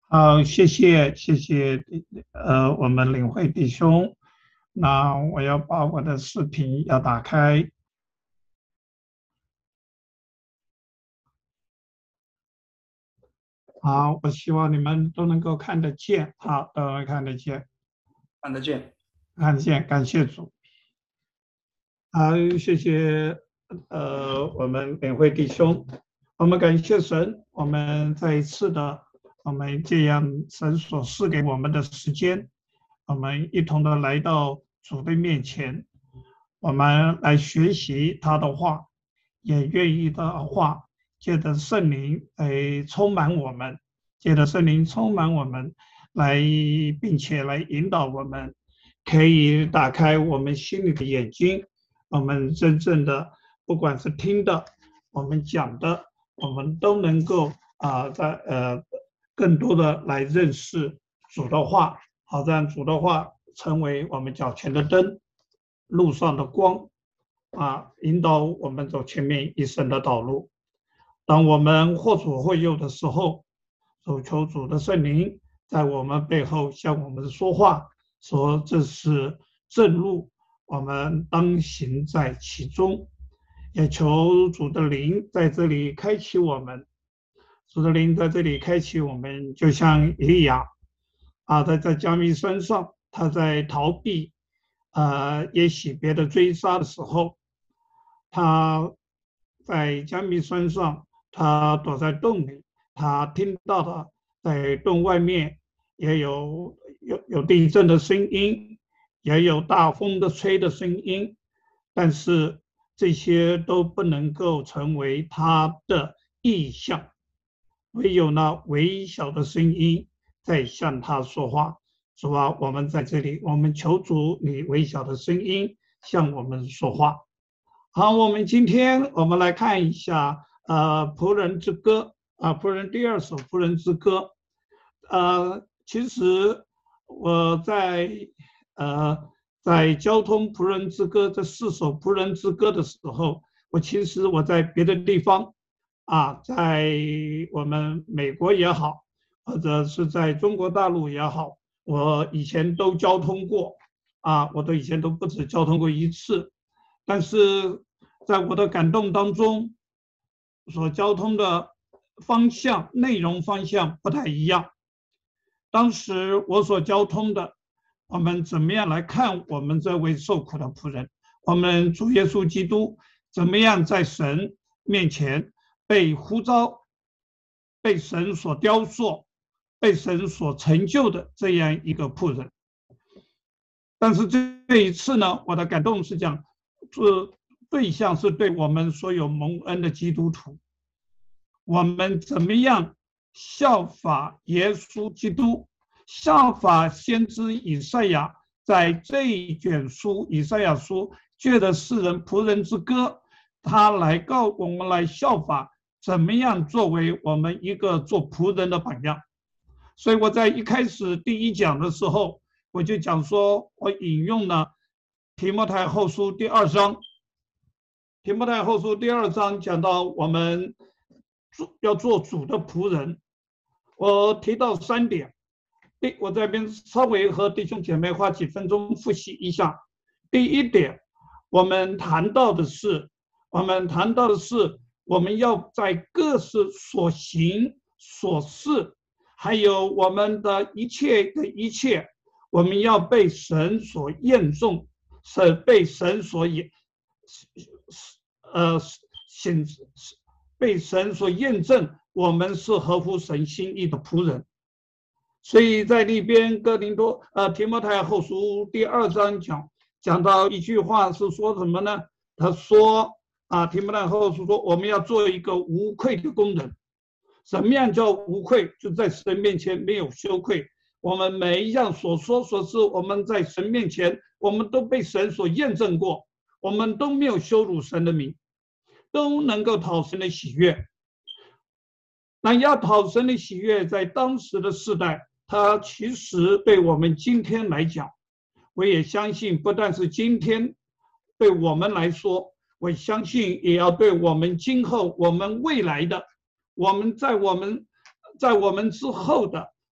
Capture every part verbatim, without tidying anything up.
好，谢谢谢谢，呃，我们领会弟兄。那我要把我的视频要打开。好，我希望你们都能够看得见，好，都能看得见， 看得见。 看得见，感谢主。好，谢谢，呃，我们领会弟兄，我们感谢神，我们再一次的，我们这样神所赐给我们的时间，我们一同的来到主的面前，我们来学习他的话，也愿意的话，借着圣灵来充满我们，借着圣灵充满我们，来并且来引导我们，可以打开我们心里的眼睛。我们真正的，不管是听的，我们讲的，我们都能够啊、呃在呃更多的来认识主的话，好让主的话成为我们脚前的灯，路上的光，啊，引导我们走前面一生的道路。当我们或左或右的时候，主求主的圣灵在我们背后向我们说话，说这是正路，我们当行在其中。也求主的灵在这里开启我们，主的灵在这里开启我们，就像以利亚啊，他在加密山上，他在逃避呃耶洗别的追杀的时候，他在加密山上，他躲在洞里，他听到的在洞外面也有有有地震的声音，也有大风的吹的声音，但是这些都不能够成为他的意象，唯有那微小的声音在向他说话。主啊，我们在这里，我们求主你微小的声音向我们说话。好，我们今天我们来看一下，呃，仆人之歌啊，仆人第二首仆人之歌。呃，其实我在呃在交通仆人之歌这四首仆人之歌的时候，我其实我在别的地方啊，在我们美国也好，或者是在中国大陆也好，我以前都交通过啊，我都以前都不止交通过一次。但是在我的感动当中，所交通的方向、内容方向不太一样。当时我所交通的，我们怎么样来看我们这位受苦的仆人？我们主耶稣基督怎么样在神面前被呼召、被神所雕塑、被神所成就的这样一个仆人？但是这一次呢，我的感动是讲，这对象是对我们所有蒙恩的基督徒，我们怎么样效法耶稣基督，效法先知以赛亚，在这一卷书以赛亚书借着世人仆人之歌，他来告我们来效法怎么样作为我们一个做仆人的榜样。所以我在一开始第一讲的时候，我就讲说，我引用了提摩太后书第二章。提摩太后书第二章讲到我们要做主的仆人，我提到三点。第，我这边稍微和弟兄姐妹花几分钟复习一下。第一点，我们谈到的是，我们谈到的是，我们要在各事所行所事，还有我们的一切的一切，我们要被神所验证，是被神所验，呃，显被神所验证，我们是合乎神心意的仆人。所以在那边哥林多呃提摩太后书第二章讲讲到一句话是说什么呢？他说啊，提摩太后书说我们要做一个无愧的工人。什么样叫无愧？就在神面前没有羞愧。我们每一样所说所事，我们在神面前，我们都被神所验证过，我们都没有羞辱神的名，都能够讨神的喜悦。那要讨神的喜悦，在当时的世代，它其实对我们今天来讲，我也相信，不但是今天对我们来说，我相信也要对我们今后、我们未来的、我们在我们在我们之后的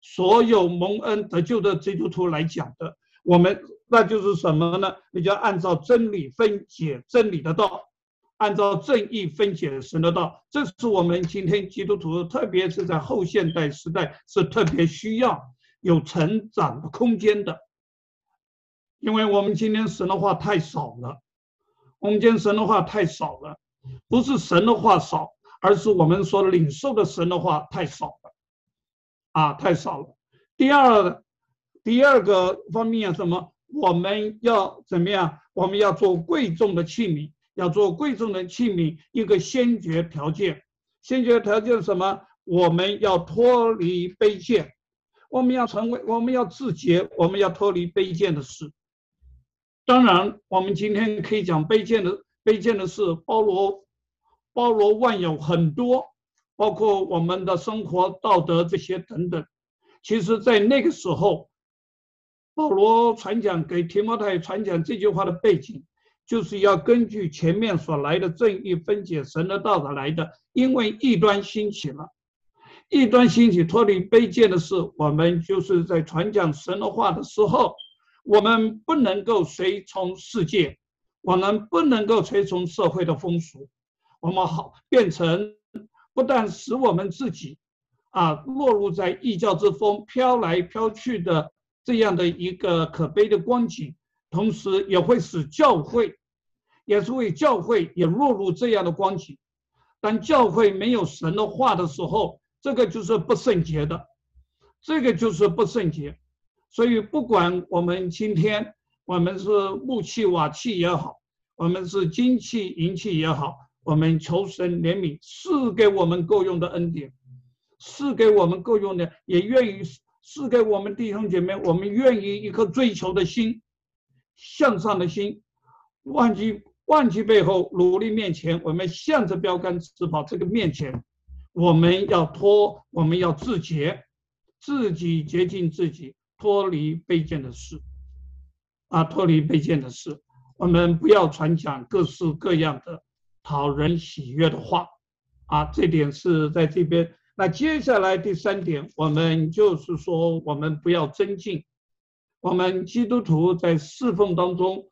所有蒙恩得救的基督徒来讲的。我们那就是什么呢？你就按照真理分解真理的道，按照正义分解神的道。这是我们今天基督徒，特别是在后现代时代，是特别需要有成长的空间的。因为我们今天神的话太少了，我们今天神的话太少了，不是神的话少，而是我们所领受的神的话太少了，啊，太少了。第二，第二个方面什么？我们要怎么样？我们要做贵重的器皿，要做贵重的器皿。一个先决条件，先决条件是什么？我们要脱离卑贱，我们要成为，我们要自洁，我们要脱离卑贱的事。当然，我们今天可以讲卑贱的卑贱的事，包罗包罗万有很多，包括我们的生活道德这些等等。其实，在那个时候，保罗传讲给提摩太传讲这句话的背景，就是要根据前面所来的正义分解神的道而来的。因为异端兴起了，异端兴起脱离卑贱的事，我们就是在传讲神的话的时候，我们不能够随从世界，我们不能够随从社会的风俗，我们好变成不但使我们自己啊落入在异教之风飘来飘去的这样的一个可悲的光景，同时也会使教会，也是为教会也落入这样的光景。当教会没有神的话的时候，这个就是不圣洁的，这个就是不圣洁。所以不管我们今天我们是木器瓦器也好，我们是金器银器也好，我们求神怜悯，赐给我们够用的恩典，赐给我们够用的，也愿意赐给我们弟兄姐妹，我们愿意一颗追求的心，向上的心，忘记忘记背后，努力面前，我们向着标杆直跑。这个面前，我们要脱，我们要自洁，自己洁净自己，脱离卑贱的事啊，脱离卑贱的事。我们不要传讲各式各样的讨人喜悦的话啊，这点是在这边。那接下来第三点，我们就是说，我们不要增进。我们基督徒在侍奉当中，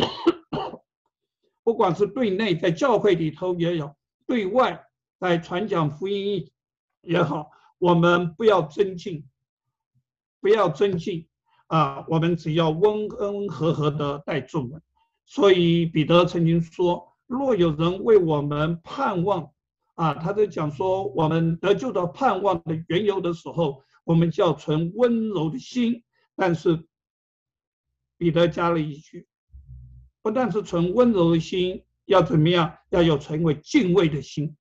不管是对内在教会里头也有，对外在传讲福音也好，我们不要增进，不要增进啊，我们只要温温和和的待众人。所以彼得曾经说，若有人为我们盼望啊，他在讲说我们得救的盼望的缘由的时候，我们就要存温柔的心。但是彼得加了一句，不但是存温柔的心，要怎么样？要有成为敬畏的心。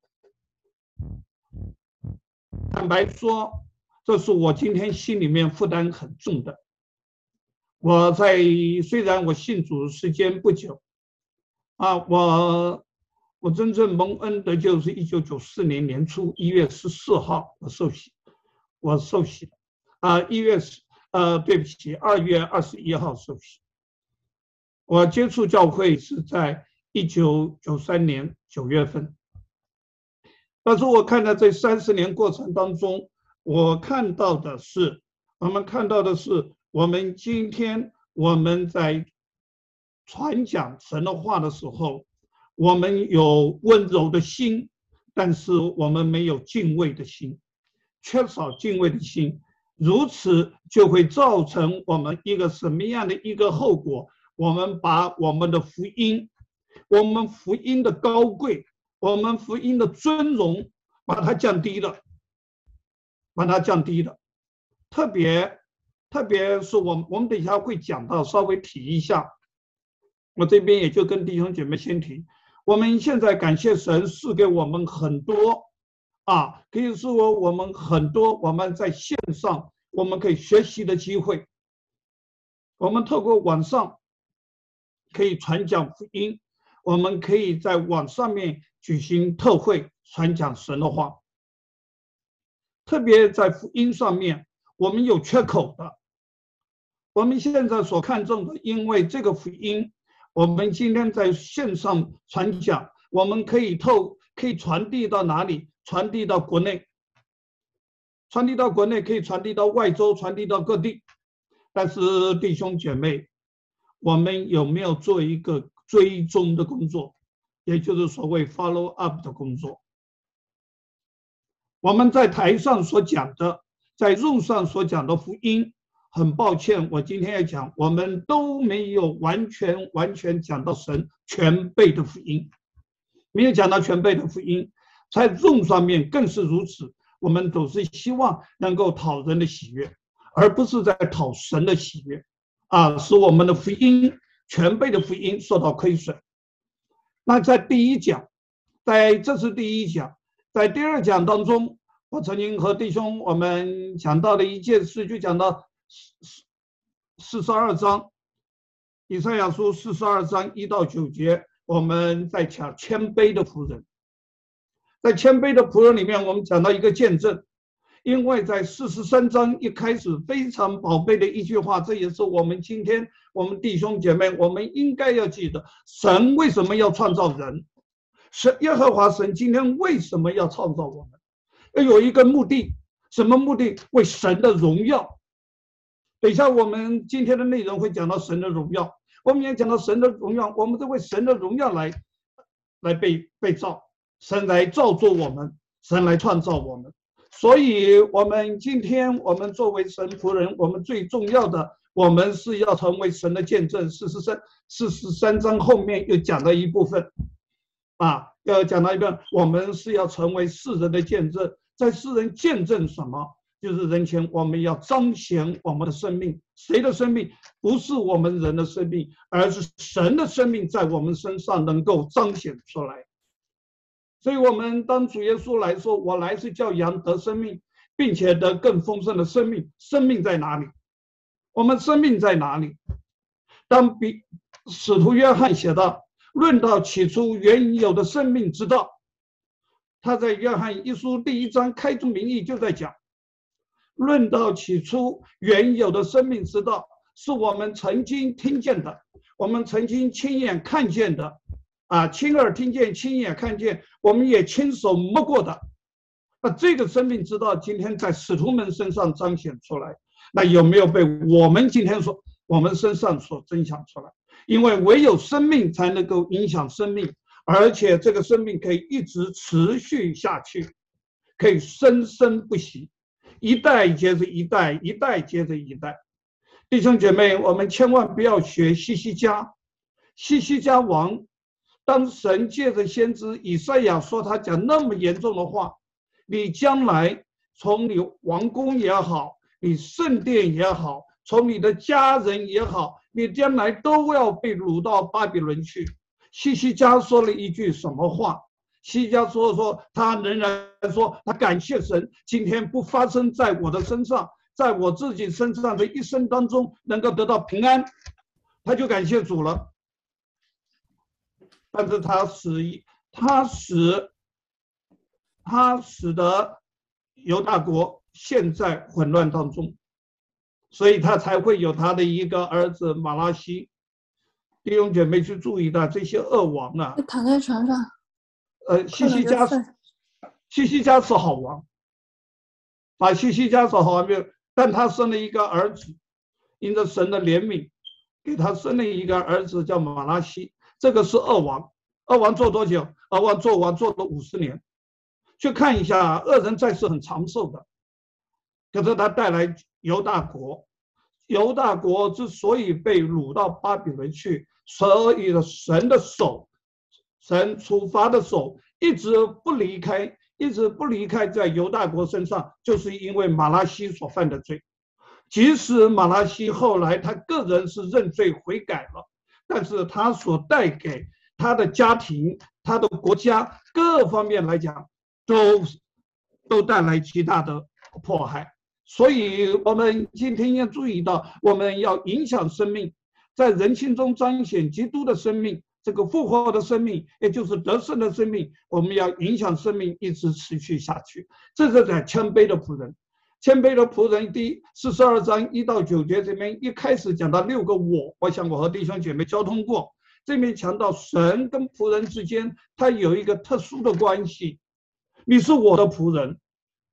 坦白说，这是我今天心里面负担很重的。我在虽然我信主时间不久啊，我我真正蒙恩的就是一九九四年年初一月十四号我受洗，我受洗啊，一月呃对不起，二月二十一号受洗。我接触教会是在一九九三年九月份，但是我看到这三十年过程当中，我看到的是，我们看到的是，我们今天我们在传讲神的话的时候，我们有温柔的心，但是我们没有敬畏的心，缺少敬畏的心，如此就会造成我们一个什么样的一个后果？我们把我们的福音，我们福音的高贵，我们福音的尊荣，把它降低了，把它降低了。特别特别是我们我们等一下会讲到，稍微提一下。我这边也就跟弟兄姐妹先提，我们现在感谢神赐给我们很多啊，可以说我们很多我们在线上我们可以学习的机会，我们透过网上可以传讲福音，我们可以在网上面举行特会传讲神的话。特别在福音上面，我们有缺口的。我们现在所看重的，因为这个福音，我们今天在线上传讲，我们可以透可以传递到哪里？传递到国内， 传递到国内，可以传递到外州，传递到各地。但是弟兄姐妹，我们有没有做一个追踪的工作，也就是所谓 follow up 的工作？我们在台上所讲的，在路上所讲的福音，很抱歉，我今天要讲，我们都没有完全完全讲到神全备的福音，没有讲到全备的福音，在路上面更是如此。我们都是希望能够讨人的喜悦，而不是在讨神的喜悦啊，使我们的福音全备的福音受到亏损。那在第一讲，在这是第一讲，在第二讲当中，我曾经和弟兄我们讲到的一件事，就讲到四十二章，以赛亚书四十二章一到九节，我们在讲谦卑的仆人。在谦卑的仆人里面，我们讲到一个见证，因为在四十三章一开始非常宝贝的一句话，这也是我们今天我们弟兄姐妹我们应该要记得，神为什么要创造人？神耶和华神今天为什么要创造我们？要有一个目的，什么目的？为神的荣耀。等一下我们今天的内容会讲到神的荣耀，我们也讲到神的荣耀，我们是为神的荣耀来来被被造。神来造作我们，神来创造我们，所以我们今天我们作为神仆人，我们最重要的，我们是要成为神的见证。四十三四十三章后面又讲了一部分，啊，要讲到一半，我们是要成为世人的见证。在世人见证什么？就是人前我们要彰显我们的生命，谁的生命？不是我们人的生命，而是神的生命在我们身上能够彰显出来。所以我们当主耶稣来说，我来是叫羊得生命，并且得更丰盛的生命。生命在哪里？我们生命在哪里？当比使徒约翰写到，论到起初原有的生命之道，他在约翰一书第一章开宗明义就在讲，论到起初原有的生命之道，是我们曾经听见的，我们曾经亲眼看见的。啊，亲耳听见，亲眼看见，我们也亲手摸过的。那这个生命之道今天在使徒们身上彰显出来，那有没有被我们今天说我们身上所增强出来？因为唯有生命才能够影响生命，而且这个生命可以一直持续下去，可以生生不息，一代接着一代，一代接着一代。弟兄姐妹，我们千万不要学西西家，西西家王。当神借着先知以赛亚说他讲那么严重的话，你将来从你王宫也好，你圣殿也好，从你的家人也好，你将来都要被掳到巴比伦去。西西家说了一句什么话？西西家说说他仍然说他感谢神，今天不发生在我的身上，在我自己身上的一生当中能够得到平安，他就感谢主了。但是他使他使他使得犹大国陷在混乱当中，所以他才会有他的一个儿子马拉西。弟兄姐妹去注意到这些恶王啊， 躺在床上。 呃，西西家西西家是好王，啊，西西家是好王，但他生了一个儿子，因着神的怜悯，给他生了一个儿子叫马拉西。这个是恶王，恶王做多久？恶王做王做了五十年。去看一下，恶人在世很长寿的，可是他带来犹大国。犹大国之所以被掳到巴比伦去，所以的神的手，神处罚的手一直不离开，一直不离开在犹大国身上，就是因为马拉西所犯的罪。即使马拉西后来他个人是认罪悔改了，但是他所带给他的家庭、他的国家各方面来讲，都都带来极大的迫害。所以我们今天要注意到，我们要影响生命，在人心中彰显基督的生命，这个复活的生命，也就是得胜的生命，我们要影响生命一直持续下去。这是在谦卑的仆人。谦卑的仆人第四十二章一到九节这边一开始讲到六个我，我想我和弟兄姐妹交通过，这边强调神跟仆人之间他有一个特殊的关系，你是我的仆人，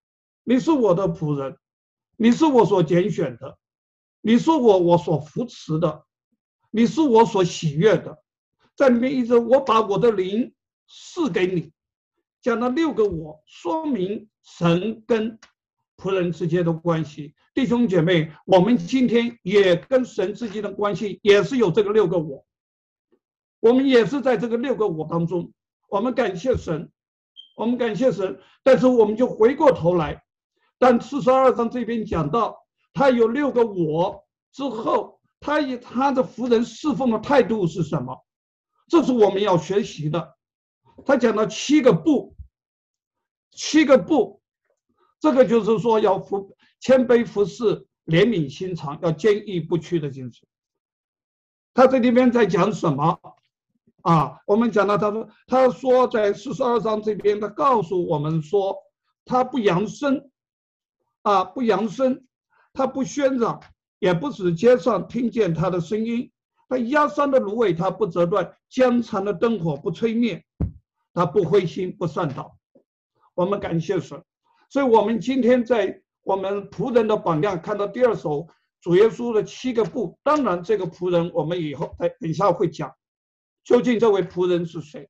你是我的仆人，你是我所拣选的，你是我我所扶持的，你是我所喜悦的。在里面一直，我把我的灵赐给你，讲了六个我，说明神跟仆人之间的关系。弟兄姐妹，我们今天也跟神之间的关系也是有这个六个我，我们也是在这个六个我当中。我们感谢神，我们感谢神。但是我们就回过头来，但四十二章这边讲到，他有六个我之后，他以他的仆人侍奉的态度是什么？这是我们要学习的。他讲到七个不，七个不，这个就是说要服谦卑服侍，怜悯心肠，要坚毅不屈的精神。他这里面在讲什么啊？我们讲到他说，他说在四十二章这边，他告诉我们说，他不扬声啊，不扬声，他不喧嚷，也不使街上听见他的声音。他压伤的芦苇，他不折断；将残的灯火不吹灭。他不灰心，不算倒。我们感谢神。所以，我们今天在我们仆人的榜样看到第二首主耶稣的七个不。当然，这个仆人我们以后等一下会讲，究竟这位仆人是谁。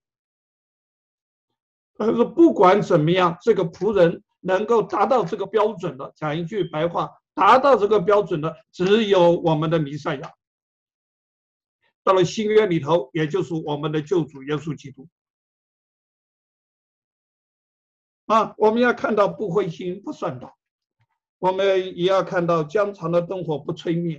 但是不管怎么样，这个仆人能够达到这个标准的，讲一句白话，达到这个标准的，只有我们的弥赛亚。到了新约里头，也就是我们的救主耶稣基督啊，我们要看到不灰心，不算倒，我们也要看到将残的灯火不吹灭，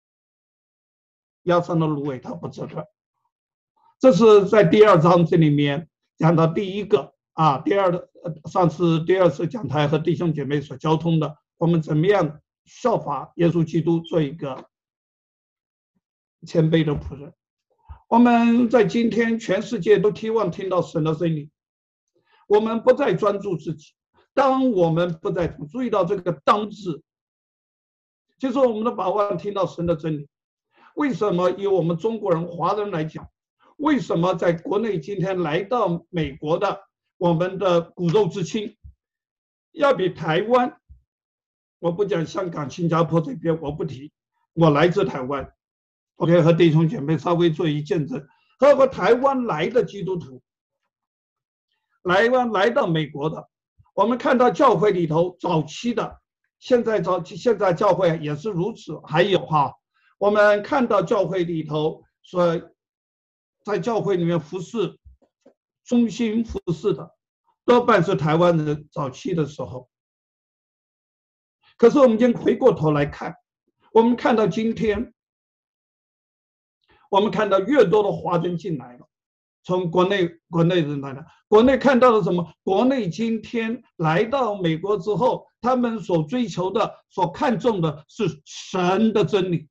压伤的芦苇它不折断。这是在第二章这里面讲到第一个啊，第二的上次第二次讲台和弟兄姐妹所交通的，我们怎么样效法耶稣基督做一个谦卑的仆人。我们在今天全世界都期望听到神的真理，我们不再专注自己。当我们不再注意到这个当字，就是我们的把望听到神的真理。为什么以我们中国人华人来讲，为什么在国内今天来到美国的我们的骨肉之亲要比台湾，我不讲香港新加坡这边我不提，我来自台湾， OK， 和弟兄姐妹稍微做一见证。和和台湾来的基督徒来湾来到美国的，我们看到教会里头早期的，现在早期现在教会也是如此。还有哈，我们看到教会里头说，在教会里面服侍忠心服侍的，多半是台湾人早期的时候。可是我们今天回过头来看，我们看到今天，我们看到越多的华人进来了，从国内国内人来的，国内看到了什么？国内今天来到美国之后，他们所追求的、所看重的是神的真理，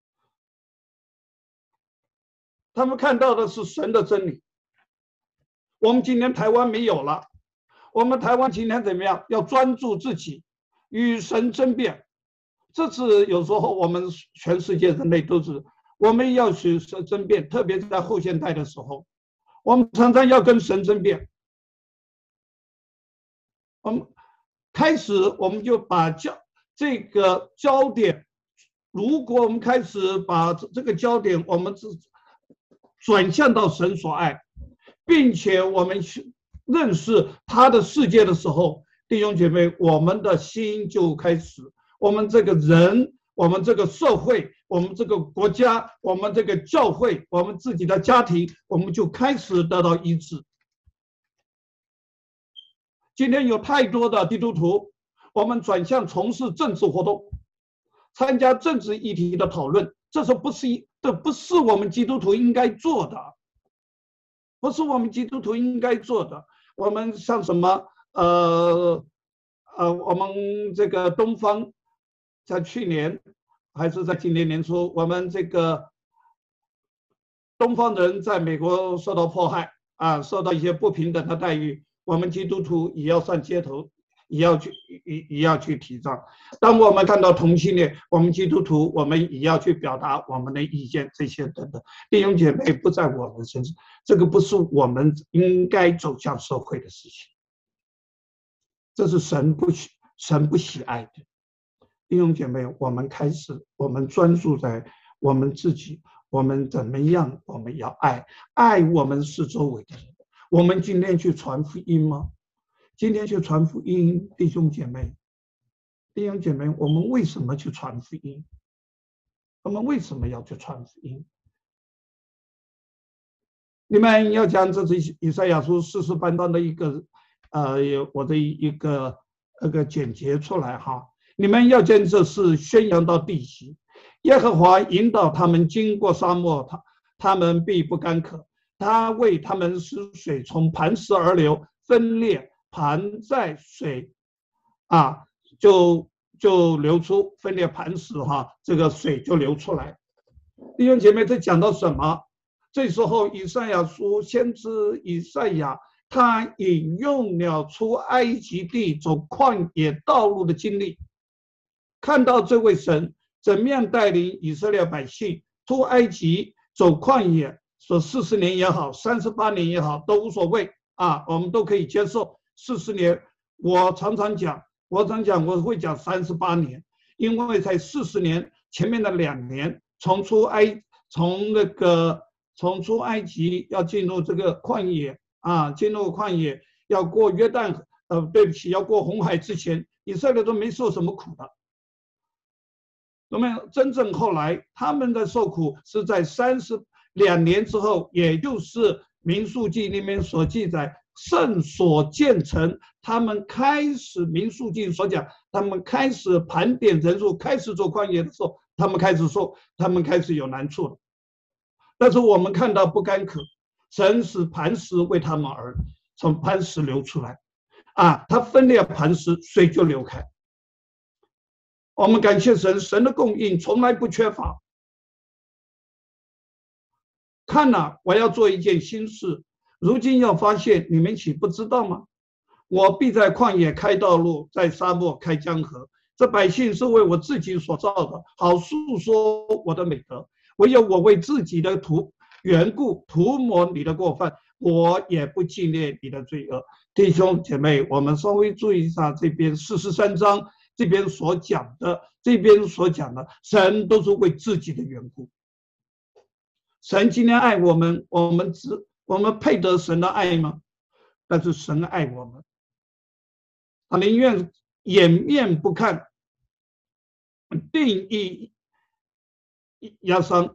他们看到的是神的真理。我们今天台湾没有了，我们台湾今天怎么样？要专注自己，与神争辩。这是有时候我们全世界人类都是。我们要去争辩，特别是在后现代的时候，我们常常要跟神争辩。我们开始，我们就把焦这个焦点，如果我们开始把这个焦点，我们转向到神所爱，并且我们去认识他的世界的时候，弟兄姐妹，我们的心就开始，我们这个人。我们这个社会，我们这个国家，我们这个教会，我们自己的家庭，我们就开始得到医治。今天有太多的基督徒，我们转向从事政治活动，参加政治议题的讨论，这是不是这不是我们基督徒应该做的？不是我们基督徒应该做的。我们像什么呃呃，我们这个东方。在去年还是在今年年初，我们这个东方人在美国受到迫害啊，受到一些不平等的待遇，我们基督徒也要上街头，也要去也也要去提倡。当我们看到同性恋，我们基督徒我们也要去表达我们的意见，这些等等。弟兄姐妹不在我们身上，这个不是我们应该走向社会的事情，这是神不许。 神不喜爱的。弟兄姐妹，我们开始，我们专注在我们自己，我们怎么样？我们要爱，爱我们四周围的人。我们今天去传福音吗？今天去传福音，弟兄姐妹，弟兄姐妹，我们为什么去传福音？我们为什么要去传福音？你们要讲这是以赛亚书四十八章的一个，呃，我的一个那个简洁出来哈。你们要将这事宣扬到地极，耶和华引导他们经过沙漠，他他们必不干渴。他为他们使水从磐石而流，分裂磐在水，啊，就就流出，分裂磐石哈，这个水就流出来。弟兄姐妹，这讲到什么？这时候以赛亚书先知以赛亚，他引用了出埃及地走旷野道路的经历，看到这位神怎么样带领以色列百姓出埃及走旷野，说四十年也好，三十八年也好，都无所谓啊，我们都可以接受。四十年，我常常讲，我常讲我会讲三十八年，因为才四十年，前面的两年从出埃从那个从出埃及要进入这个旷野啊，进入旷野要过约旦，呃，对不起，要过红海之前，以色列都没受什么苦的。那么真正后来他们的受苦是在三十两年之后，也就是民数记里面所记载，圣所建成，他们开始民数记所讲，他们开始盘点人数，开始做旷野的时候，他们开始受，他们开始有难处了。但是我们看到不干渴，神使磐石为他们而从磐石流出来，啊，他分裂磐石，水就流开。我们感谢神，神的供应从来不缺乏。看了，我要做一件新事，如今要发现，你们岂不知道吗？我必在旷野开道路，在沙漠开江河。这百姓是为我自己所造的，好诉说我的美德。唯有我为自己的图缘故涂抹你的过犯，我也不纪念你的罪恶。弟兄姐妹，我们稍微注意一下这边四十三章这边所讲的，这边所讲的，神都是为自己的缘故。神今天爱我们，我们只我们配得神的爱吗？但是神爱我们，他宁愿掩面不看，定义压伤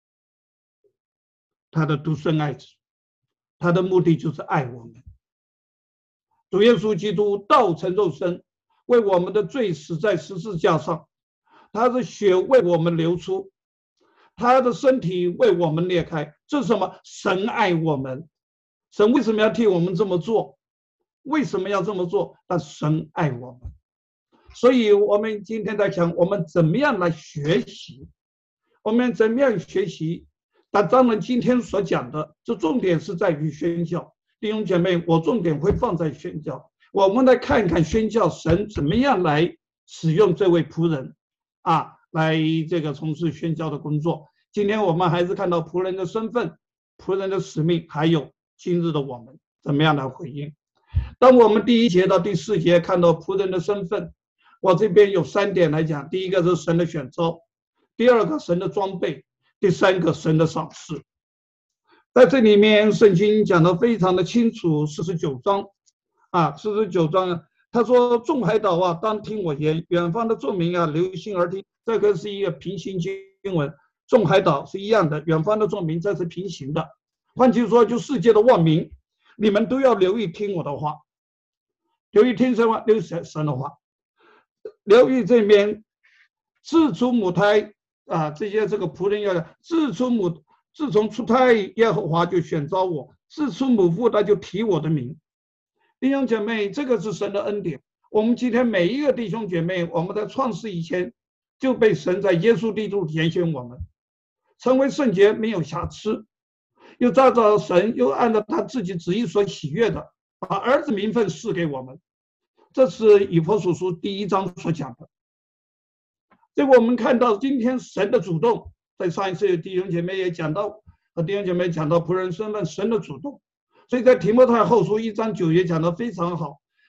他的独生爱子，他的目的就是爱我们。主耶稣基督道成肉身，为我们的罪死在十字架上，他的血为我们流出，他的身体为我们裂开。这是什么？神爱我们。神为什么要替我们这么做？为什么要这么做？但神爱我们。所以我们今天在讲，我们怎么样来学习，我们怎么样学习。但当然今天所讲的，这重点是在于宣教。弟兄姐妹，我重点会放在宣教。我们来看看宣教神怎么样来使用这位仆人啊，来这个从事宣教的工作。今天我们还是看到仆人的身份、仆人的使命，还有今日的我们怎么样来回应。当我们第一节到第四节看到仆人的身份，我这边有三点来讲。第一个是神的选召，第二个神的装备，第三个神的赏赐。在这里面圣经讲得非常的清楚，四十九章啊，四十九章他说，众海岛啊，当听我言，远方的众民啊，留心而听。这个是一个平行经文，众海岛是一样的，远方的众民这是平行的。换句说，就世界的万民，你们都要留意听我的话，留意听什么？留意神的话，留意这边自出母胎啊，这些这个仆人要自出母，自从出胎，耶和华就选召我，自出母腹，他就提我的名。弟兄姐妹，这个是神的恩典。我们今天每一个弟兄姐妹，我们在创世以前就被神在耶稣基督拣选我们，成为圣洁，没有瑕疵，又照着神，又按照他自己旨意所喜悦的，把儿子名分赐给我们。这是以弗所书第一章所讲的。这个我们看到今天神的主动，在上一次弟兄姐妹也讲到，和弟兄姐妹讲到仆人身份，神的主动。所以在提摩太后书一章九也讲得非常好。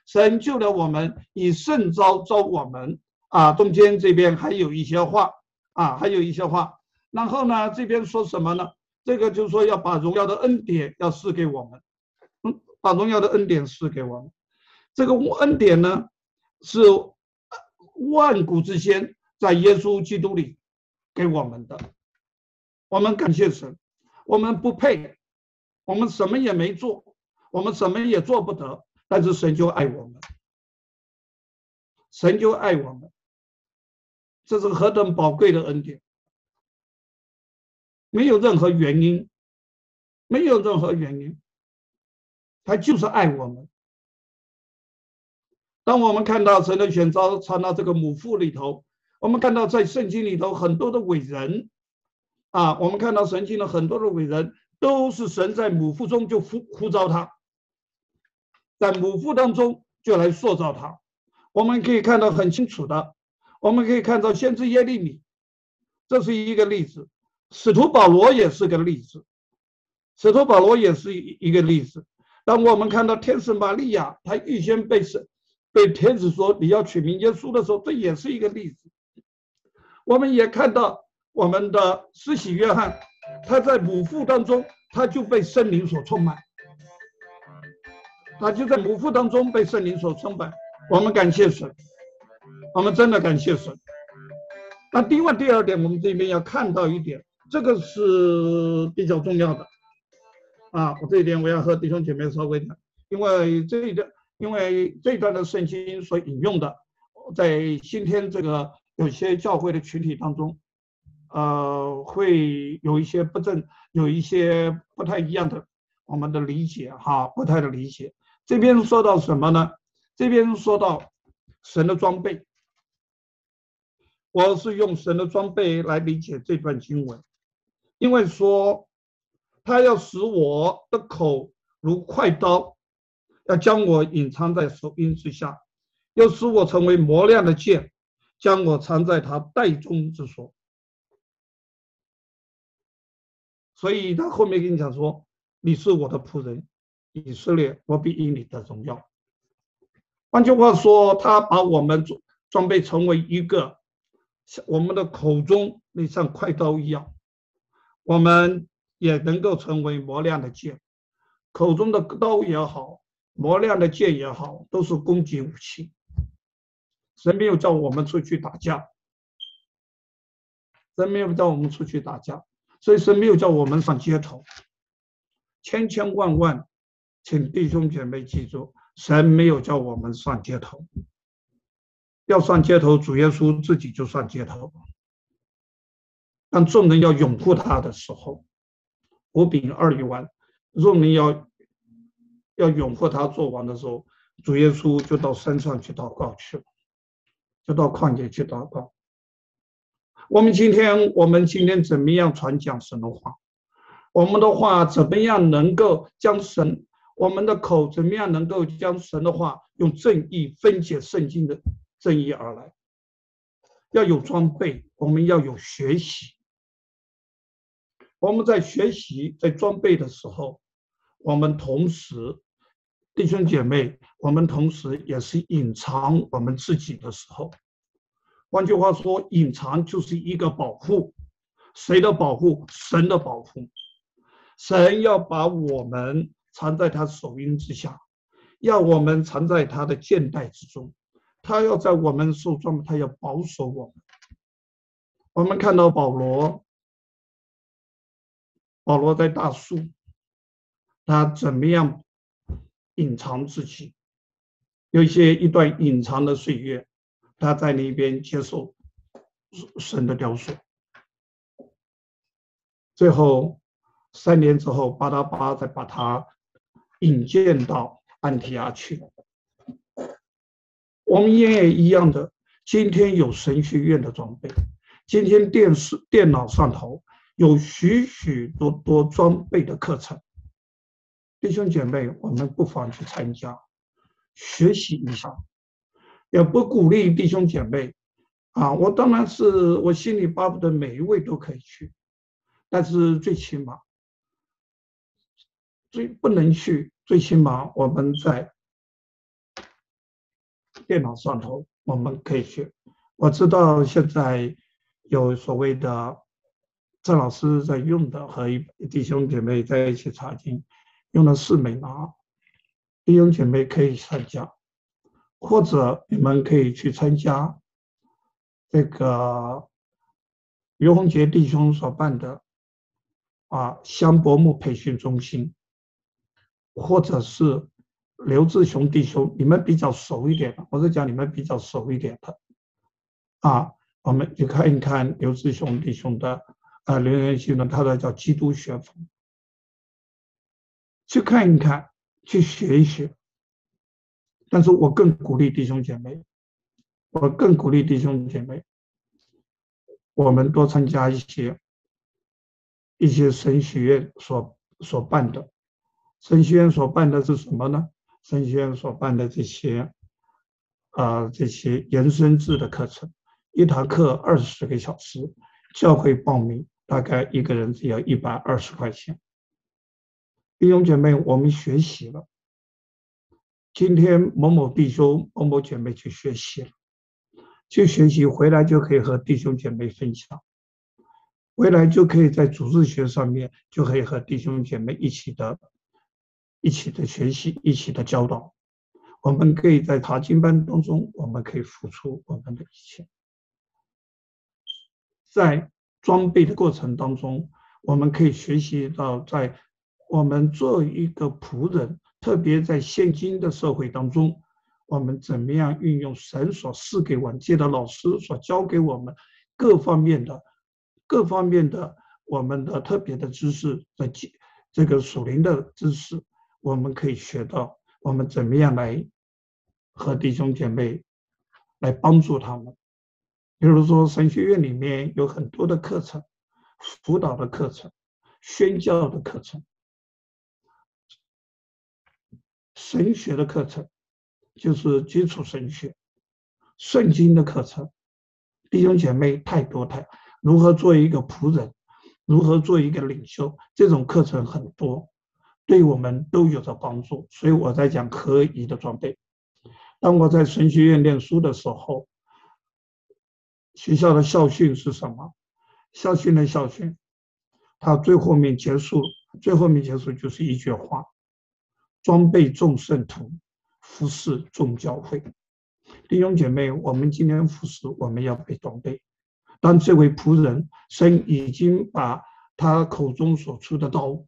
神救了我们，以圣召召我们啊。中间这边还有一些话啊，还有一些话。然后呢，这边说什么呢？这个就是说要把荣耀的恩典要赐给我们，嗯，把荣耀的恩典赐给我们。这个恩典呢，是万古之先在耶稣基督里给我们的。我们感谢神，我们不配，我们什么也没做，我们什么也做不得，但是神就爱我们，神就爱我们，这是何等宝贵的恩典，没有任何原因，没有任何原因，他就是爱我们。当我们看到神的选召传到这个母腹里头，我们看到在圣经里头很多的伟人啊，我们看到圣经的很多的伟人都是神在母腹中就呼呼召他，在母腹当中就来塑造他。我们可以看到很清楚的，我们可以看到先知耶利米，这是一个例子，使徒保罗也是个例子，使徒保罗也是一个例子。当我们看到天使玛利亚，她预先被神被天使说你要取名耶稣的时候，这也是一个例子。我们也看到我们的施洗约翰，他在母腹当中，他就被圣灵所充满，他就在母腹当中被圣灵所充满。我们感谢神，我们真的感谢神。那另外第二点，我们这边要看到一点，这个是比较重要的啊。我这一点我要和弟兄姐妹稍微讲，因为这一段，因为这一段的圣经所引用的，在今天这个有些教会的群体当中，呃，会有一些不正，有一些不太一样的我们的理解哈，不太的理解。这边说到什么呢？这边说到神的装备，我是用神的装备来理解这段经文，因为说他要使我的口如快刀，要将我隐藏在手阴之下，又使我成为磨亮的剑，将我藏在他袋中之所。所以他后面跟你讲说，你是我的仆人以色列，我必因你的荣耀。换句话说，他把我们装备成为一个我们的口中那像快刀一样，我们也能够成为磨亮的剑。口中的刀也好，磨亮的剑也好，都是攻击武器。神没有叫我们出去打架，神没有叫我们出去打架，所以神没有叫我们上街头。千千万万，请弟兄姐妹记住，神没有叫我们上街头。要上街头，主耶稣自己就上街头。当众人要拥护他的时候，五饼二鱼丸，众人要要拥护他做王的时候，主耶稣就到山上去祷告去了，就到旷野去祷告。我们今天，我们今天怎么样传讲神的话？我们的话怎么样能够将神，我们的口怎么样能够将神的话用正义分解圣经的正义而来？要有装备，我们要有学习。我们在学习、在装备的时候，我们同时，弟兄姐妹，我们同时也是隐藏我们自己的时候。换句话说，隐藏就是一个保护。谁的保护？神的保护。神要把我们藏在他手阴之下，要我们藏在他的箭袋之中。他要在我们受装，他要保守我们。我们看到保罗，保罗在大树，他怎么样隐藏自己？有一些一段隐藏的岁月，他在那边接受神的雕塑。最后三年之后，巴拿巴再把他引荐到安提阿去。我们也一样的，今天有神学院的装备，今天电视、电脑上头有许许多多装备的课程。弟兄姐妹，我们不妨去参加，学习一下。也不鼓励弟兄姐妹啊，我当然是我心里巴不得每一位都可以去，但是最起码，最不能去，最起码我们在电脑上头我们可以学。我知道现在有所谓的郑老师在用的，和弟兄姐妹在一起查经，用的是美拿，弟兄姐妹可以参加，或者你们可以去参加这个于洪杰弟兄所办的啊香柏木培训中心，或者是刘志雄弟兄，你们比较熟一点的，我是讲你们比较熟一点的啊，我们去看一看刘志雄弟兄的啊刘元熙呢，他的叫基督学风，去看一看，去学一学。但是我更鼓励弟兄姐妹，我更鼓励弟兄姐妹，我们多参加一些一些神学院所所办的，神学院所办的是什么呢？神学院所办的这些啊、呃、这些延伸制的课程，一堂课二十个小时，教会报名大概一个人只要一百二十块钱。弟兄姐妹，我们学习了，今天某某弟兄某某姐妹去学习了，去学习回来就可以和弟兄姐妹分享，回来就可以在组织学上面就可以和弟兄姐妹一起的一起的学习，一起的教导。我们可以在查经班当中，我们可以付出我们的一切。在装备的过程当中，我们可以学习到，在我们作为一个仆人，特别在现今的社会当中，我们怎么样运用神所赐给我们借的老师所教给我们各方面的各方面的我们的特别的知识的这个属灵的知识，我们可以学到我们怎么样来和弟兄姐妹来帮助他们。比如说神学院里面有很多的课程，辅导的课程，宣教的课程，神学的课程，就是基础神学，圣经的课程，弟兄姐妹太多太如何做一个仆人，如何做一个领袖，这种课程很多，对我们都有着帮助。所以我在讲合一的装备。当我在神学院念书的时候，学校的校训是什么？校训的校训，它最后面结束，最后面结束就是一句话：装备众圣徒，服侍众教会。弟兄姐妹，我们今天服侍，我们要被装备。当这位仆人，神已经把他口中所出的道，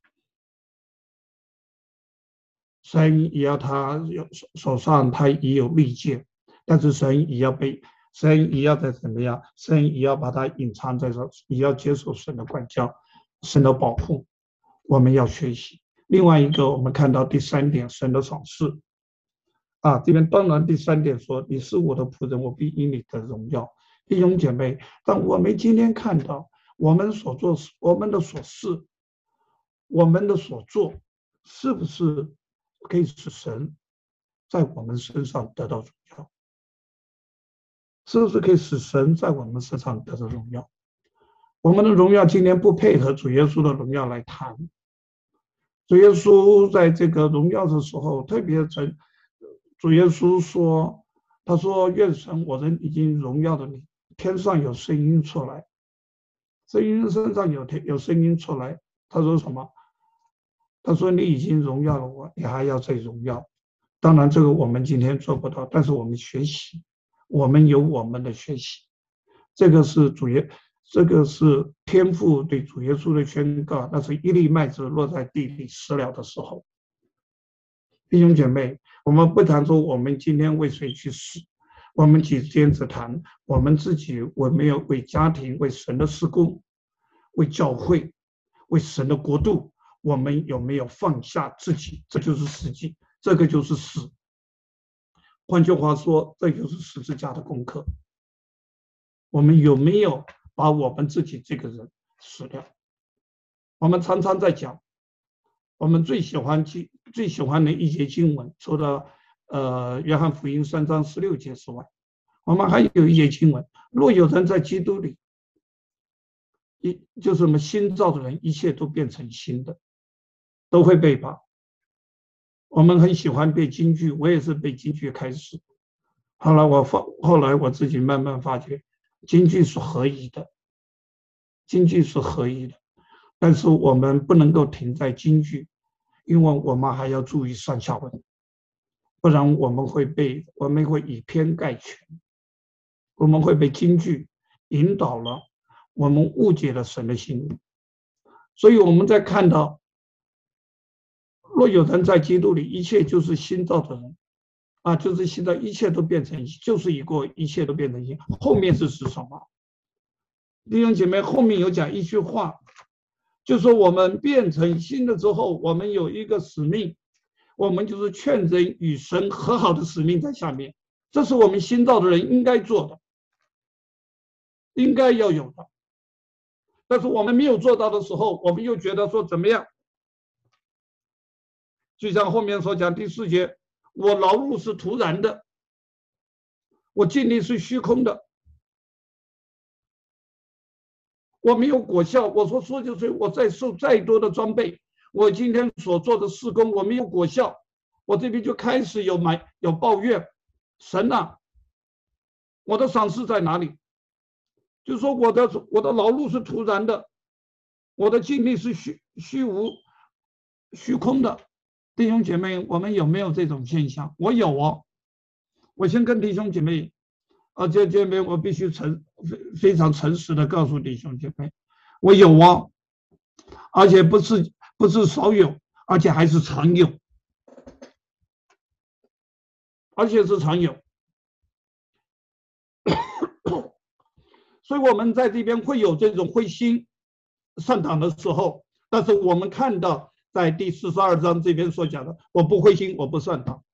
神也要他手上他也有利剑，但是神也要被。神也要在怎么样？神也要把它隐藏在这，也要接受神的管教，神的保护。我们要学习。另外一个，我们看到第三点，神的赏赐啊，这边当然第三点说，你是我的仆人，我必因你的荣耀。弟兄姐妹，但我们今天看到我们所做、我们的所事、我们的所做，是不是可以使神在我们身上得到荣耀？是不是可以使神在我们身上得到荣耀？我们的荣耀今天不配合主耶稣的荣耀来谈。主耶稣在这个荣耀的时候，特别在主耶稣说，他说愿神我人已经荣耀的你，天上有声音出来，声音身上有有声音出来，他说什么？他说你已经荣耀了我，你还要再荣耀。当然这个我们今天做不到，但是我们学习，我们有我们的学习，这个是主耶，这个是天父对主耶稣的宣告。那是一粒麦子落在地里死了的时候。弟兄姐妹，我们不谈说我们今天为谁去死，我们今天只谈我们自己，我们要为家庭、为神的事工、为教会、为神的国度，我们有没有放下自己？这就是实际，这个就是死。换句话说，这就是十字架的功课。我们有没有把我们自己这个人死掉？我们常常在讲，我们最喜欢最喜欢的一节经文，除了呃约翰福音三章十六节之外，我们还有一节经文：若有人在基督里，一就是我们新造的人，一切都变成新的，都会背吧。我们很喜欢背京剧，我也是背京剧开始。 后来我发，后来我自己慢慢发觉，经济是合一的，经济是合一的，但是我们不能够停在经济，因为我们还要注意上下文，不然我们会被我们会以偏概全，我们会被经济引导了，我们误解了神的心意。所以我们在看到，若有人在基督里，一切就是新造的人。啊，就是现在一切都变成，就是一个一切都变成新。后面是指什么？弟兄姐妹，后面有讲一句话，就说我们变成新的之后，我们有一个使命，我们就是劝人与神和好的使命在下面，这是我们新造的人应该做的，应该要有的。但是我们没有做到的时候，我们又觉得说怎么样？就像后面所讲第四节。我劳碌是徒然的，我尽力是虚空的，我没有果效。我说说就是我再受再多的装备，我今天所做的事工我没有果效，我这边就开始有埋有抱怨，神啊，我的赏赐在哪里？就说我的我的劳碌是徒然的，我的尽力是虚虚无虚空的。弟兄姐妹，我们有没有这种现象？我有哦。我先跟弟兄姐妹，啊，这这边我必须诚非非常诚实的告诉弟兄姐妹，我有哦，而且不是不是少有，而且还是常有，而且是常有。所以我们在这边会有这种灰心上当的时候，但是我们看到在第四十二章这边所讲的，我不灰心，我不上当。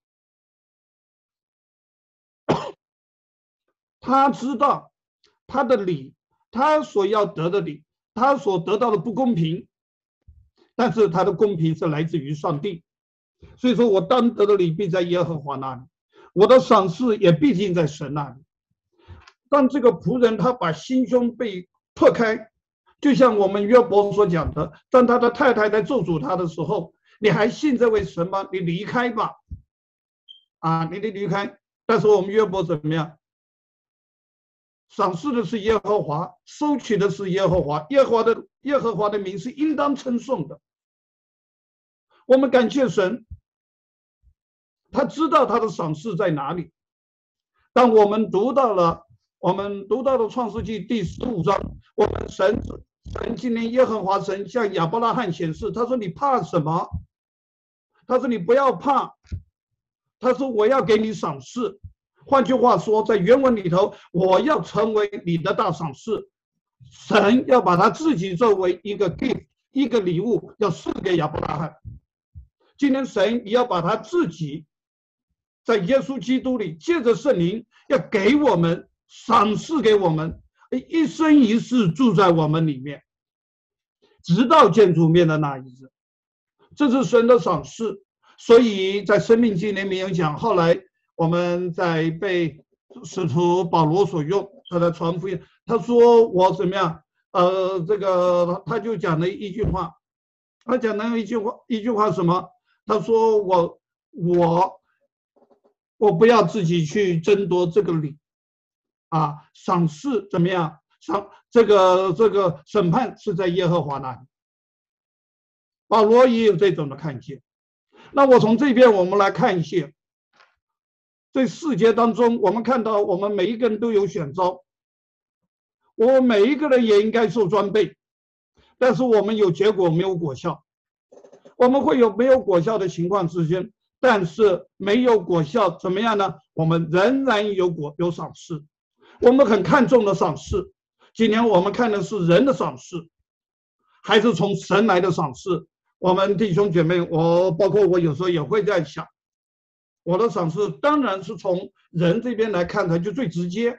他知道他的理，他所要得的理，他所得到的不公平，但是他的公平是来自于上帝。所以说我当得的理必在耶和华那里，我的赏赐也必定在神那里。当这个仆人他把心胸被破开，就像我们约伯所讲的，当他的太太在咒诅他的时候，你还信这位神吗？你离开吧，啊，你得离开。但是我们约伯怎么样？赏赐的是耶和华，收取的是耶和华，耶和华的耶和华的名是应当称颂的。我们感谢神，他知道他的赏赐在哪里。当我们读到了，我们读到了创世纪第十五章，我们神神今天耶和华神向亚伯拉罕显示，他说你怕什么？他说你不要怕，他说我要给你赏赐。换句话说，在原文里头，我要成为你的大赏赐。神要把他自己作为一个 gift， 一个礼物，要赐给亚伯拉罕。今天神也要把他自己在耶稣基督里，借着圣灵，要给我们赏赐给我们，一生一世住在我们里面，直到见主面的那一日。这是神的赏赐。所以在生命记里面有讲，后来我们在被使徒保罗所用，他在传福音，他说我怎么样？呃，这个他就讲了一句话，他讲了一句话，一句话什么？他说我我我不要自己去争夺这个理啊，赏赐怎么样？赏这个这个审判是在耶和华那里。保罗也有这种的看见。那我从这边我们来看一些。这四节当中，我们看到我们每一个人都有选召，我们每一个人也应该受装备，但是我们有结果没有果效，我们会有没有果效的情况之间，但是没有果效怎么样呢？我们仍然有果有赏赐，我们很看重的赏赐。今天我们看的是人的赏赐，还是从神来的赏赐？我们弟兄姐妹，我包括我有时候也会在想，我的赏赐当然是从人这边来看的，就最直接，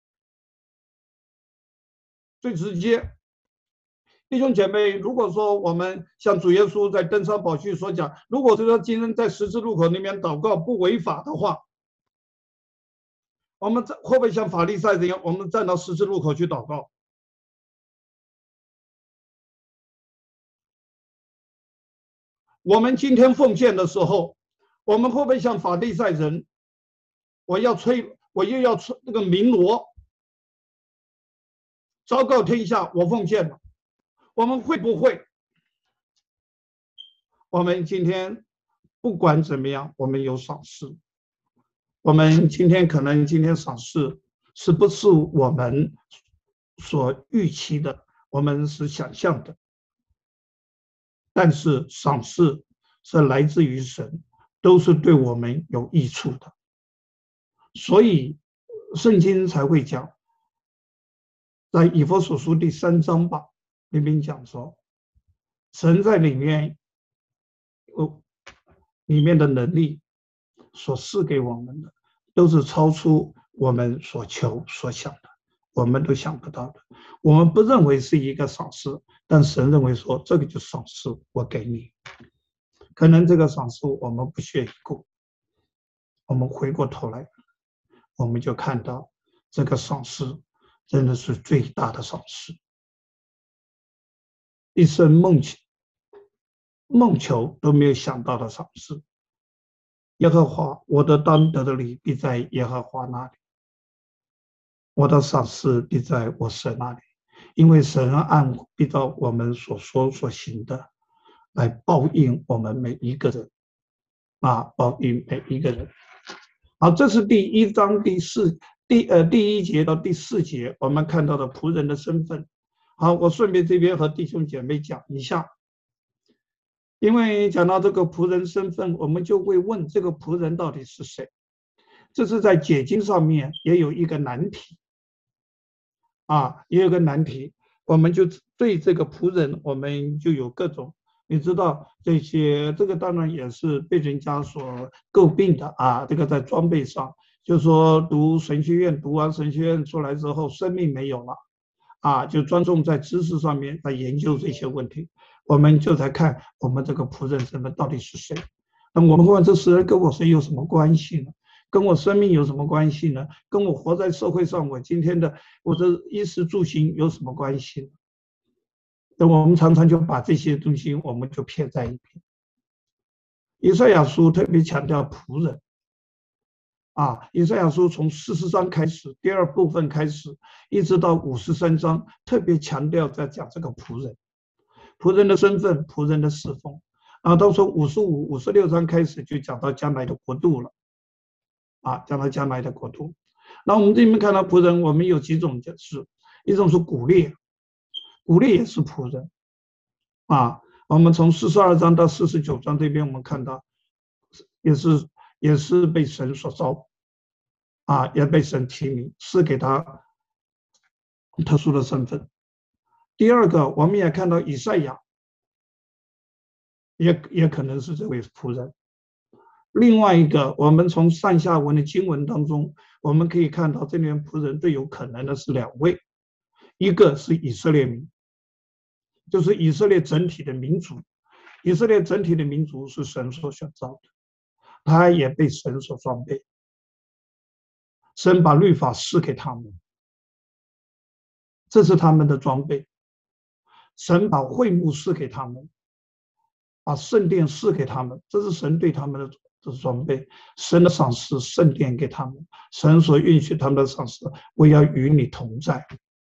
最直接。弟兄姐妹，如果说我们像主耶稣在登山宝训所讲，如果说今天在十字路口那边祷告不违法的话，我们会不会像法利赛人一样，我们站到十字路口去祷告？我们今天奉献的时候，我们会不会像法利赛人？我要吹， 我又要出那个鸣锣，昭告天下，我奉献了。我们会不会？我们今天不管怎么样，我们有赏识。我们今天可能今天赏识是不是我们所预期的，我们是想象的，但是赏识是来自于神，都是对我们有益处的。所以圣经才会讲，在以弗所书第三章吧，里面讲说，神在里面，哦，里面的能力所赐给我们的，都是超出我们所求所想的，我们都想不到的。我们不认为是一个赏识，但神认为说这个就赏识，我给你。可能这个赏识我们不屑一顾，我们回过头来，我们就看到这个赏识真的是最大的赏识。一生梦求梦求都没有想到的赏识。耶和华，我的当得的礼必在耶和华那里，我的赏识必在我神那里，因为神按必照我们所说所行的来报应我们每一个人啊，报应每一个人。好，这是第一章第四第呃第一节到第四节我们看到的仆人的身份。好，我顺便这边和弟兄姐妹讲一下，因为讲到这个仆人身份，我们就会问这个仆人到底是谁。这是在解经上面也有一个难题啊，也有个难题。我们就对这个仆人，我们就有各种，你知道这些，这个当然也是被人家所诟病的啊。这个在装备上，就说读神学院，读完神学院出来之后，生命没有了啊，就专注在知识上面来研究这些问题。我们就在看我们这个仆人身份到底是谁。那我们问这十人跟我谁有什么关系呢？跟我生命有什么关系呢？跟我活在社会上，我今天的我的衣食住行有什么关系呢？那我们常常就把这些东西我们就撇在一边。以赛亚书特别强调仆人啊，以赛亚书从四十章开始，第二部分开始，一直到五十三章，特别强调在讲这个仆人，仆人的身份，仆人的侍奉。啊，到从五十五、五十六章开始就讲到将来的国度了。啊，讲到将来的国度。那我们这边看到仆人，我们有几种解释，一种是古列，古列也是仆人啊。我们从四十二章到四十九章这边，我们看到也是也是被神所召啊，也被神提名，是给他特殊的身份。第二个，我们也看到以赛亚，也也可能是这位仆人。另外一个，我们从上下文的经文当中，我们可以看到这边仆人最有可能的是两位，一个是以色列民，就是以色列整体的民族，以色列整体的民族是神所选召的，他也被神所装备，神把律法赐给他们，这是他们的装备，神把会幕赐给他们，把圣殿赐给他们，这是神对他们的这是装备。神的赏赐圣殿给他们，神所允许他们的赏赐，我要与你同在。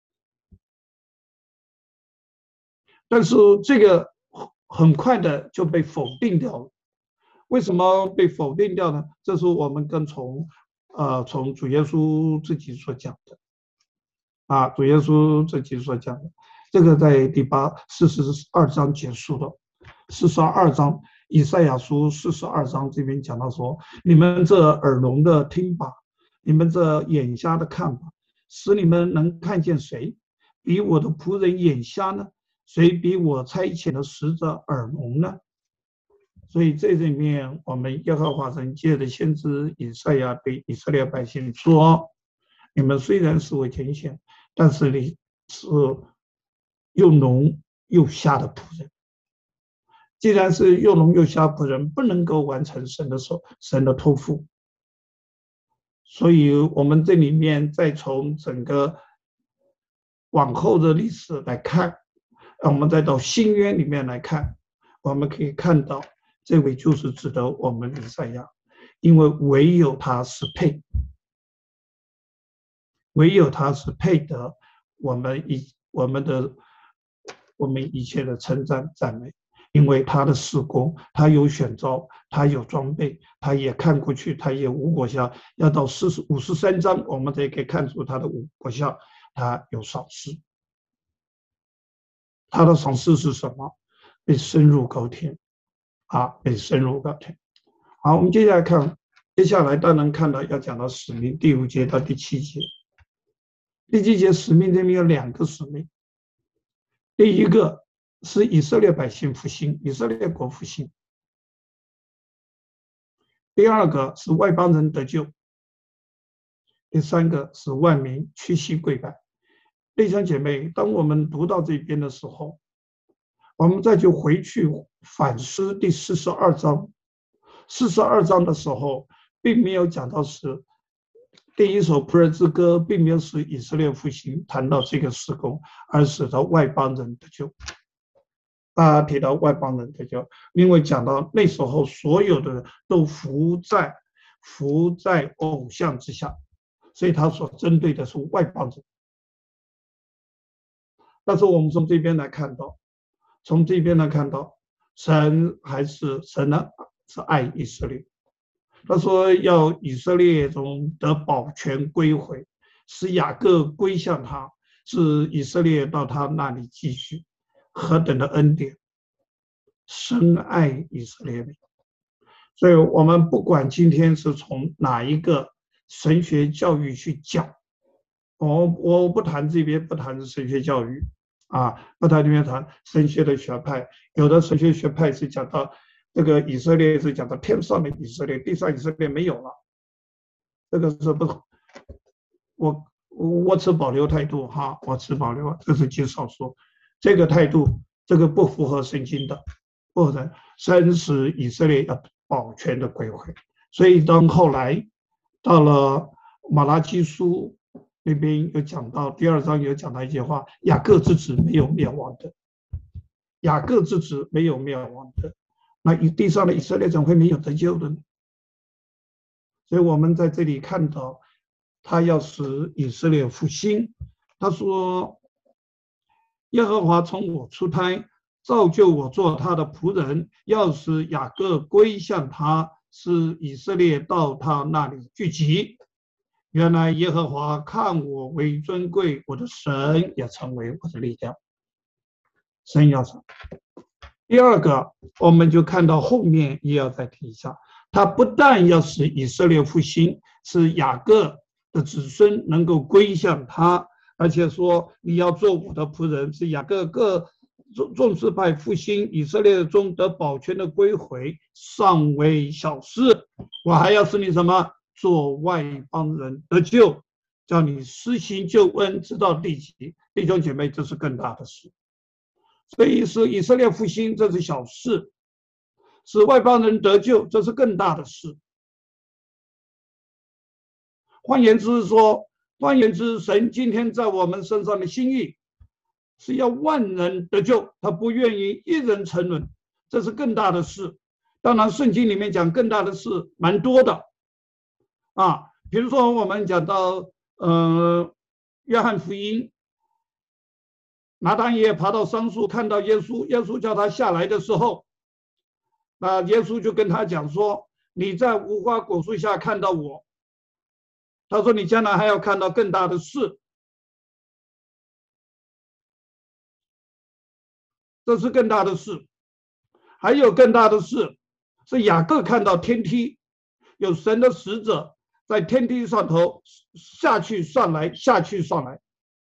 但是这个很快的就被否定掉了。为什么被否定掉呢？这是我们跟从呃从主耶稣自己所讲的啊，主耶稣自己所讲的，这个在第八四十二章结束了。四十二章，以赛亚书四十二章这边讲到说：“你们这耳聋的听吧，你们这眼瞎的看吧，使你们能看见谁？比我的仆人眼瞎呢？谁比我差遣的使者耳聋呢？”所以这里面，我们耶和华神借着先知以赛亚对以色列百姓说：“你们虽然是我拣选，但是你是又聋又瞎的仆人。既然是又聋又瞎仆人，不能够完成神的手神的托付。所以我们这里面再从整个往后的历史来看，我们再到新约里面来看，我们可以看到这位就是指的我们以赛亚，因为唯有他是配唯有他是配得我们一我们的我们一切的称赞赞美，因为他的事工，他有选召，他有装备，他也看过去，他也无果效。要到四十五十三章，我们才可以看出他的无果效，他有赏赐。他的赏赐是什么？被深入高天啊，被深入高天。好，我们接下来看，接下来当然看到要讲到使命，第五节到第七节。第七节使命这边有两个使命，第一个是以色列百姓复兴，以色列国复兴；第二个是外邦人得救；第三个是万民屈膝跪拜。弟兄姐妹，当我们读到这边的时候，我们再就回去反思第四十二章。四十二章的时候，并没有讲到是第一首仆人之歌，并没有使以色列复兴谈到这个事工，而使得外邦人得救。大家提到外邦人得救，因为讲到那时候所有的人都服在服在偶像之下，所以他所针对的是外邦人。但是我们从这边来看到，从这边来看到，神还是神呢，是爱以色列。他说要以色列中得保全归回，使雅各归向他，是以色列到他那里继续。何等的恩典！深爱以色列人。所以我们不管今天是从哪一个神学教育去讲，我我不谈这边，不谈神学教育啊，不谈这边谈神学的学派。有的神学学派是讲到这个以色列是讲到天上的以色列，地上以色列没有了。这个是不，我我持保留态度哈，我持保留，这是极少数。这个态度，这个不符合圣经的，不符合神使以色列要保全的归回。所以当后来到了马拉基书那边有讲到，第二章有讲到一句话：雅各之子没有灭亡的，雅各之子没有灭亡的。那地上的以色列怎么会没有得救的呢？所以我们在这里看到，他要使以色列复兴。他说：耶和华从我出胎，造就我做他的仆人，要使雅各归向他，使以色列到他那里聚集。原来耶和华看我为尊贵，我的神也成为我的力量。神要成。第二个，我们就看到后面也要再提一下，他不但要使以色列复兴，使雅各的子孙能够归向他，而且说你要做我的仆人，是雅各各众支派复兴，以色列中得保全的归回，尚为小事。我还要使你什么？做外邦人得救，叫你施行救恩，直到地极。弟兄姐妹，这是更大的事。所以是以色列复兴，这是小事；使外邦人得救，这是更大的事。换言之说，换言之，神今天在我们身上的心意是要万人得救，他不愿意一人沉沦，这是更大的事。当然，圣经里面讲更大的事蛮多的啊，比如说我们讲到呃，约翰福音。拿但业爬到桑树看到耶稣，耶稣叫他下来的时候，那耶稣就跟他讲说：你在无花果树下看到我，他说你将来还要看到更大的事。这是更大的事。还有更大的事，是雅各看到天梯，有神的使者在天梯上头下去上来，下去上来。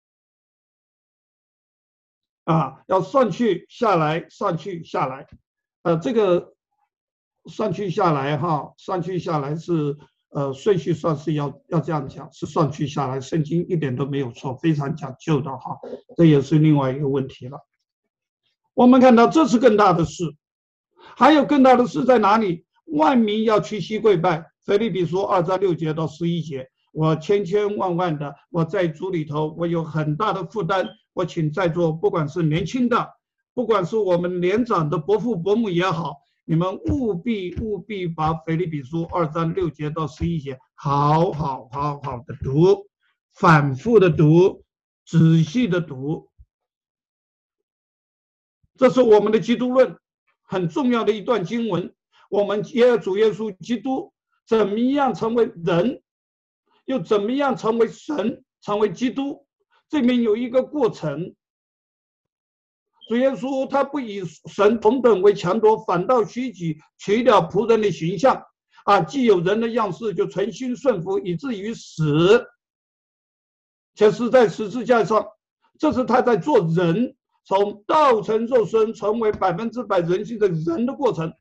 啊，要上去下来，上去下来，呃，这个上去下来哈，上去下来是呃顺序上是要要这样讲，是上去下来，圣经一点都没有错，非常讲究的哈，这也是另外一个问题了。我们看到这是更大的事，还有更大的事在哪里？万民要屈膝跪拜，腓立比书二章六节到十一节。我千千万万的，我在主里头，我有很大的负担。我请在座，不管是年轻的，不管是我们年长的伯父伯母也好，你们务必务必把腓立比书二章六节到十一节好好好好的读。 反复的读，仔细的读。这是我们的基督论很重要的一段经文。我们耶主耶稣基督怎么样成为人，又怎么样成为神，成为基督，这边有一个过程。主耶稣他不以神同等为强夺，反倒虚己，取了仆人的形象，啊，既有人的样式，就存心顺服，以至于死，且是在十字架上。这是他在做人，从道成肉身，成为百分之百人性的人的过程。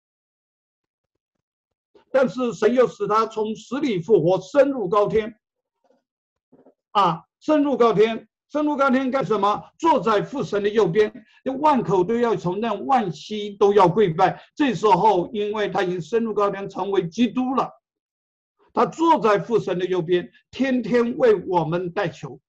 但是神又使他从死里复活，升入高天，啊，升入高天。升入高天干什么？坐在父神的右边，万口都要承认，万膝都要跪拜。这时候，因为他已经升入高天，成为基督了，他坐在父神的右边，天天为我们代求。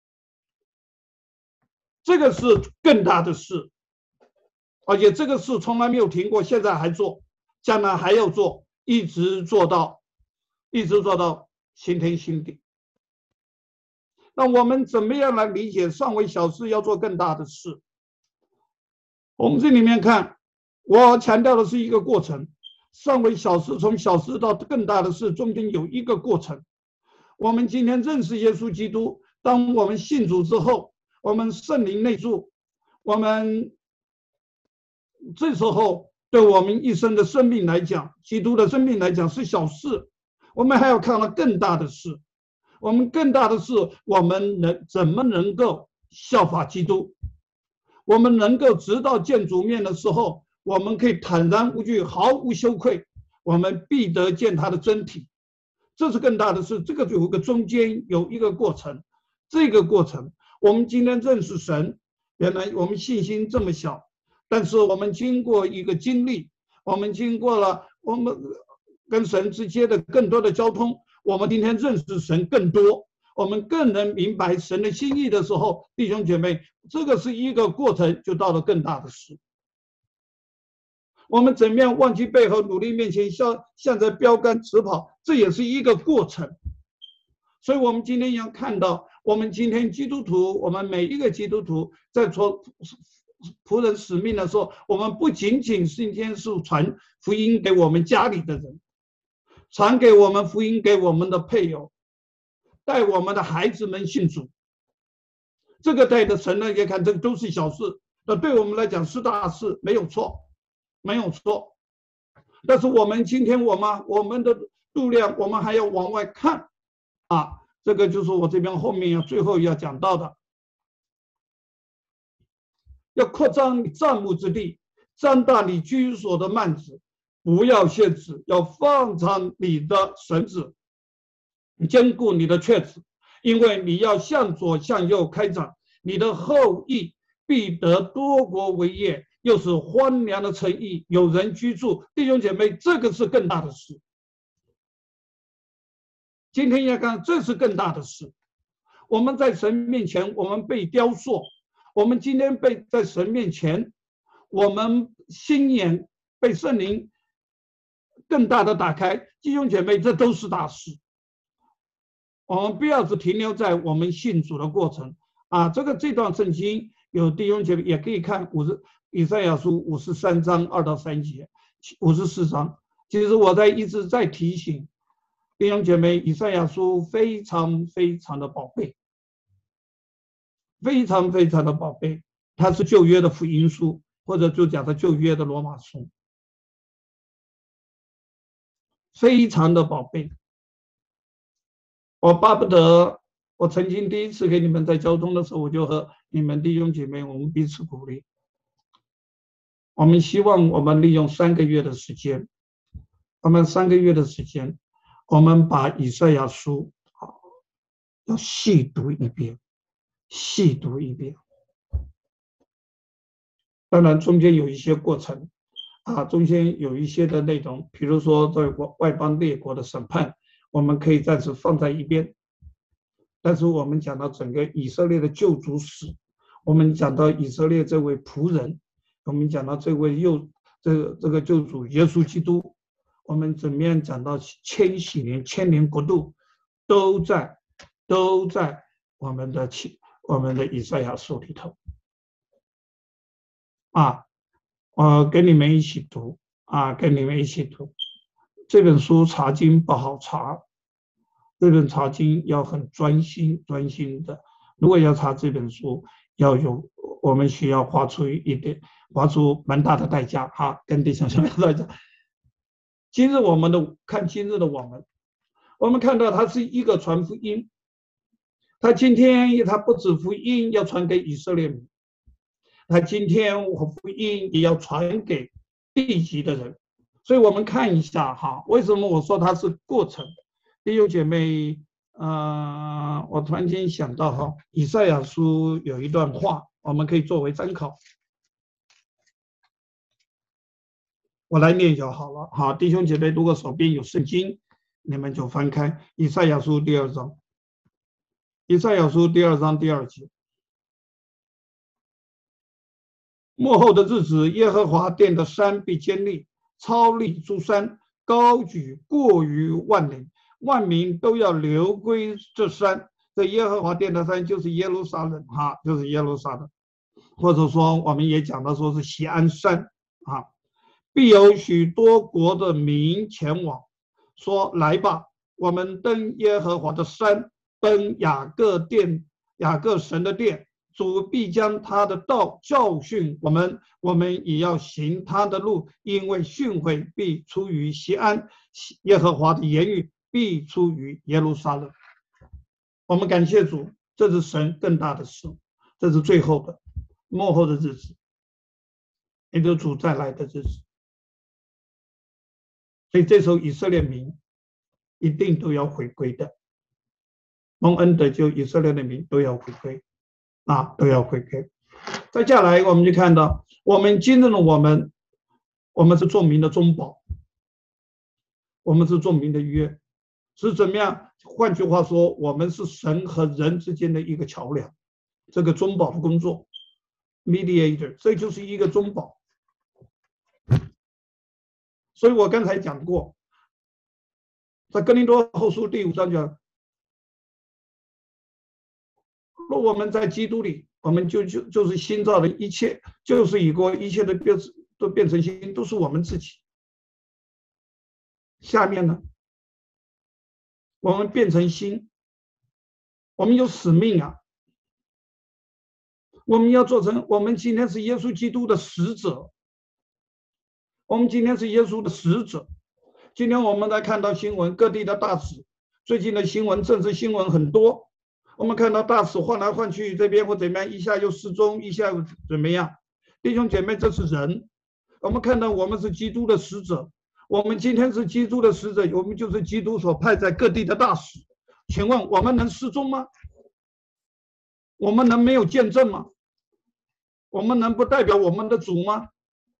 这个是更大的事，而且这个事从来没有停过，现在还做，将来还要做，一直做到，一直做到新天新地。那我们怎么样来理解尚为小事要做更大的事？我们这里面看，我强调的是一个过程，尚为小事，从小事到更大的事中间有一个过程。我们今天认识耶稣基督，当我们信主之后，我们圣灵内住，我们这时候对我们一生的生命来讲，基督的生命来讲是小事，我们还要看到更大的事。我们更大的是，我们能怎么能够效法基督？我们能够直到见主面的时候，我们可以坦然无惧，毫无羞愧，我们必得见他的真体。这是更大的事，这个有个中间有一个过程，这个过程，我们今天认识神，原来我们信心这么小，但是我们经过一个经历，我们经过了我们跟神之间的更多的交通。我们今天认识神更多，我们更能明白神的心意的时候，弟兄姐妹，这个是一个过程，就到了更大的事。我们怎么样忘记背后，努力面前，向向着标杆直跑，这也是一个过程。所以我们今天要看到，我们今天基督徒，我们每一个基督徒在做仆人使命的时候，我们不仅仅是今天是传福音给我们家里的人，传给我们福音给我们的配偶，带我们的孩子们信主，这个带的神呢，也看这个都是小事，那对我们来讲是大事，没有错，没有错。但是我们今天我们我们的度量，我们还要往外看啊，这个就是我这边后面要最后要讲到的，要扩张你帐幕之地，张大你居所的幔子。不要限制，要放长你的绳子，坚固你的橛子，因为你要向左向右开展，你的后裔必得多国为业，又是荒凉的城邑，有人居住。弟兄姐妹，这个是更大的事。今天要看，这是更大的事。我们在神面前，我们被雕塑；我们今天被在神面前，我们心眼被圣灵更大的打开，弟兄姐妹，这都是大事。我们不要只停留在我们信主的过程啊。这个这段圣经有弟兄姐妹也可以看五十以赛亚书五十三章二到三节，五十四章。其实我在一直在提醒弟兄姐妹，以赛亚书非常非常的宝贝，非常非常的宝贝，它是旧约的福音书，或者就讲的旧约的罗马书。非常的宝贝，我巴不得，我曾经第一次给你们在交通的时候，我就和你们弟兄姐妹，我们彼此鼓励。我们希望我们利用三个月的时间，我们三个月的时间，我们把以赛亚书要细读一遍，细读一遍。当然，中间有一些过程。啊，中间有一些的内容，比如说在外邦列国的审判，我们可以暂时放在一边。但是我们讲到整个以色列的救主史，我们讲到以色列这位仆人，我们讲到这位又这个这个救主耶稣基督，我们怎么样讲到千禧年、千年国度，都在都在我们的启我们的以赛亚书里头啊。我跟你们一起读啊，跟你们一起读这本书。查经不好查，这本查经要很专心专心的。如果要查这本书，要有我们需要花出一点，花出蛮大的代价哈，跟弟兄姊妹大家。今日我们的看今日的我们，我们看到他是一个传福音，他今天他不止福音要传给以色列民，他今天我福音也要传给地级的人。所以我们看一下哈，为什么我说它是过程？弟兄姐妹，呃，我突然间想到哈，以赛亚书有一段话，我们可以作为参考。我来念就好了。好，弟兄姐妹，如果手边有圣经，你们就翻开以赛亚书第二章。以赛亚书第二章第二节：末后的日子，耶和华殿的山必坚立，超立诸山，高举过于万岭，万民都要流归这山。这耶和华殿的山就是耶路撒冷哈，就是耶路撒冷，或者说我们也讲到说是锡安山啊。必有许多国的民前往，说：来吧，我们登耶和华的山，登雅各殿，雅各神的殿。主必将他的道教训我们，我们也要行他的路，因为训诲必出于锡安，耶和华的言语必出于耶路撒冷。我们感谢主，这是神更大的事，这是最后的末后的日子，也就是主再来的日子。所以这时候以色列民一定都要回归的，蒙恩的就以色列的民都要回归啊，都要回归。再下来我们就看到，我们今日的我们，我们是众民的中保，我们是众民的约，是怎么样？换句话说，我们是神和人之间的一个桥梁，这个中保的工作 ，mediator， 这就是一个中保。所以我刚才讲过，在哥林多后书第五章讲，若我们在基督里，我们就就就是新造的一切，就是已过，一切都变都变成新，都是我们自己。下面呢，我们变成新，我们有使命啊，我们要做成，我们今天是耶稣基督的使者，我们今天是耶稣的使者。今天我们来看到新闻，各地的大使，最近的新闻，政治新闻很多。我们看到大使换来换去，这边或怎么样，一下又失踪，一下又怎么样？弟兄姐妹，这是人。我们看到我们是基督的使者，我们今天是基督的使者，我们就是基督所派在各地的大使。请问我们能失踪吗？我们能没有见证吗？我们能不代表我们的主吗？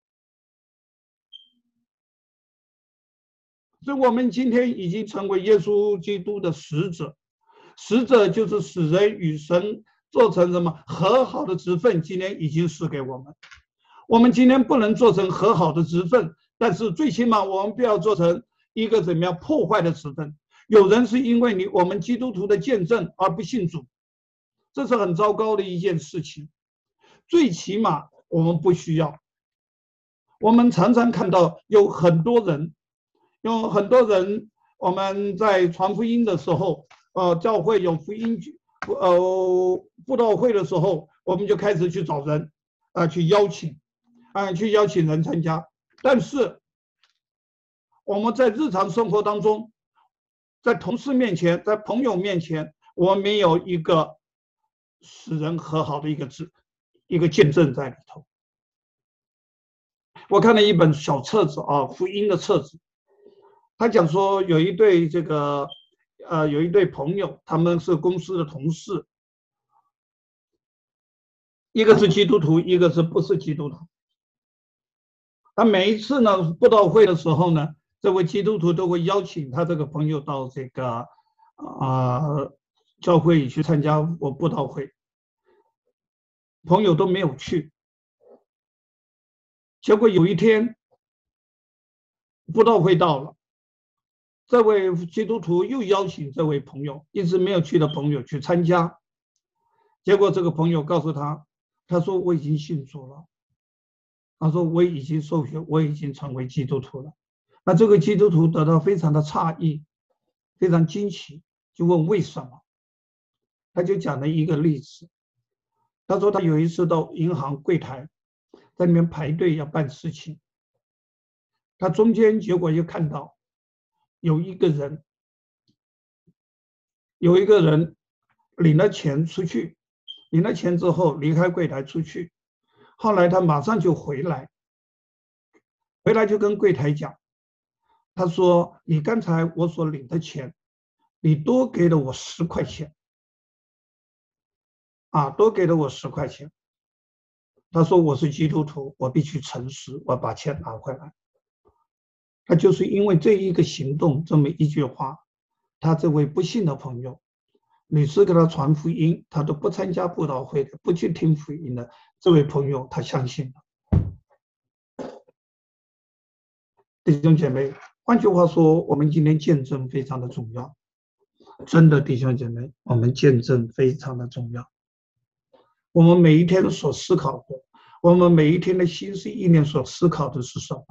所以我们今天已经成为耶稣基督的使者，使者就是使人与神做成什么和好的职分，今天已经赐给我们。我们今天不能做成和好的职分，但是最起码我们不要做成一个怎么样破坏的职分。有人是因为你我们基督徒的见证而不信主，这是很糟糕的一件事情。最起码我们不需要。我们常常看到有很多人，有很多人，我们在传福音的时候，呃，教会有福音呃布道会的时候，我们就开始去找人，啊、呃，去邀请，啊、呃，去邀请人参加。但是我们在日常生活当中，在同事面前，在朋友面前，我们没有一个使人和好的一个字，一个见证在里头。我看了一本小册子啊，福音的册子，他讲说有一对这个呃有一对朋友，他们是公司的同事，一个是基督徒，一个是不是基督徒。他每一次呢布道会的时候呢，这位基督徒都会邀请他这个朋友到这个啊、呃、教会里去参加我布道会，朋友都没有去。结果有一天布道会到了， 这位基督徒又邀请这位朋友一直没有去的朋友去参加，结果这个朋友告诉他，他说我已经信主了，他说我已经受洗，我已经成为基督徒了。那这个基督徒得到非常的诧异，非常惊奇，就问为什么？他就讲了一个例子，他说他有一次到银行柜台，在里面排队要办事情，他中间结果又看到有一个人，有一个人领了钱出去，领了钱之后离开柜台出去，后来他马上就回来，回来就跟柜台讲，他说你刚才我所领的钱，你多给了我十块钱，啊，多给了我十块钱。他说我是基督徒，我必须诚实，我把钱拿回来。他就是因为这一个行动，这么一句话，他这位不信的朋友，每次给他传福音，他都不参加布道会的，不去听福音的这位朋友，他相信了。弟兄姐妹，换句话说，我们今天见证非常的重要，真的，弟兄姐妹，我们见证非常的重要。我们每一天所思考的，我们每一天的心思意念所思考的是什么？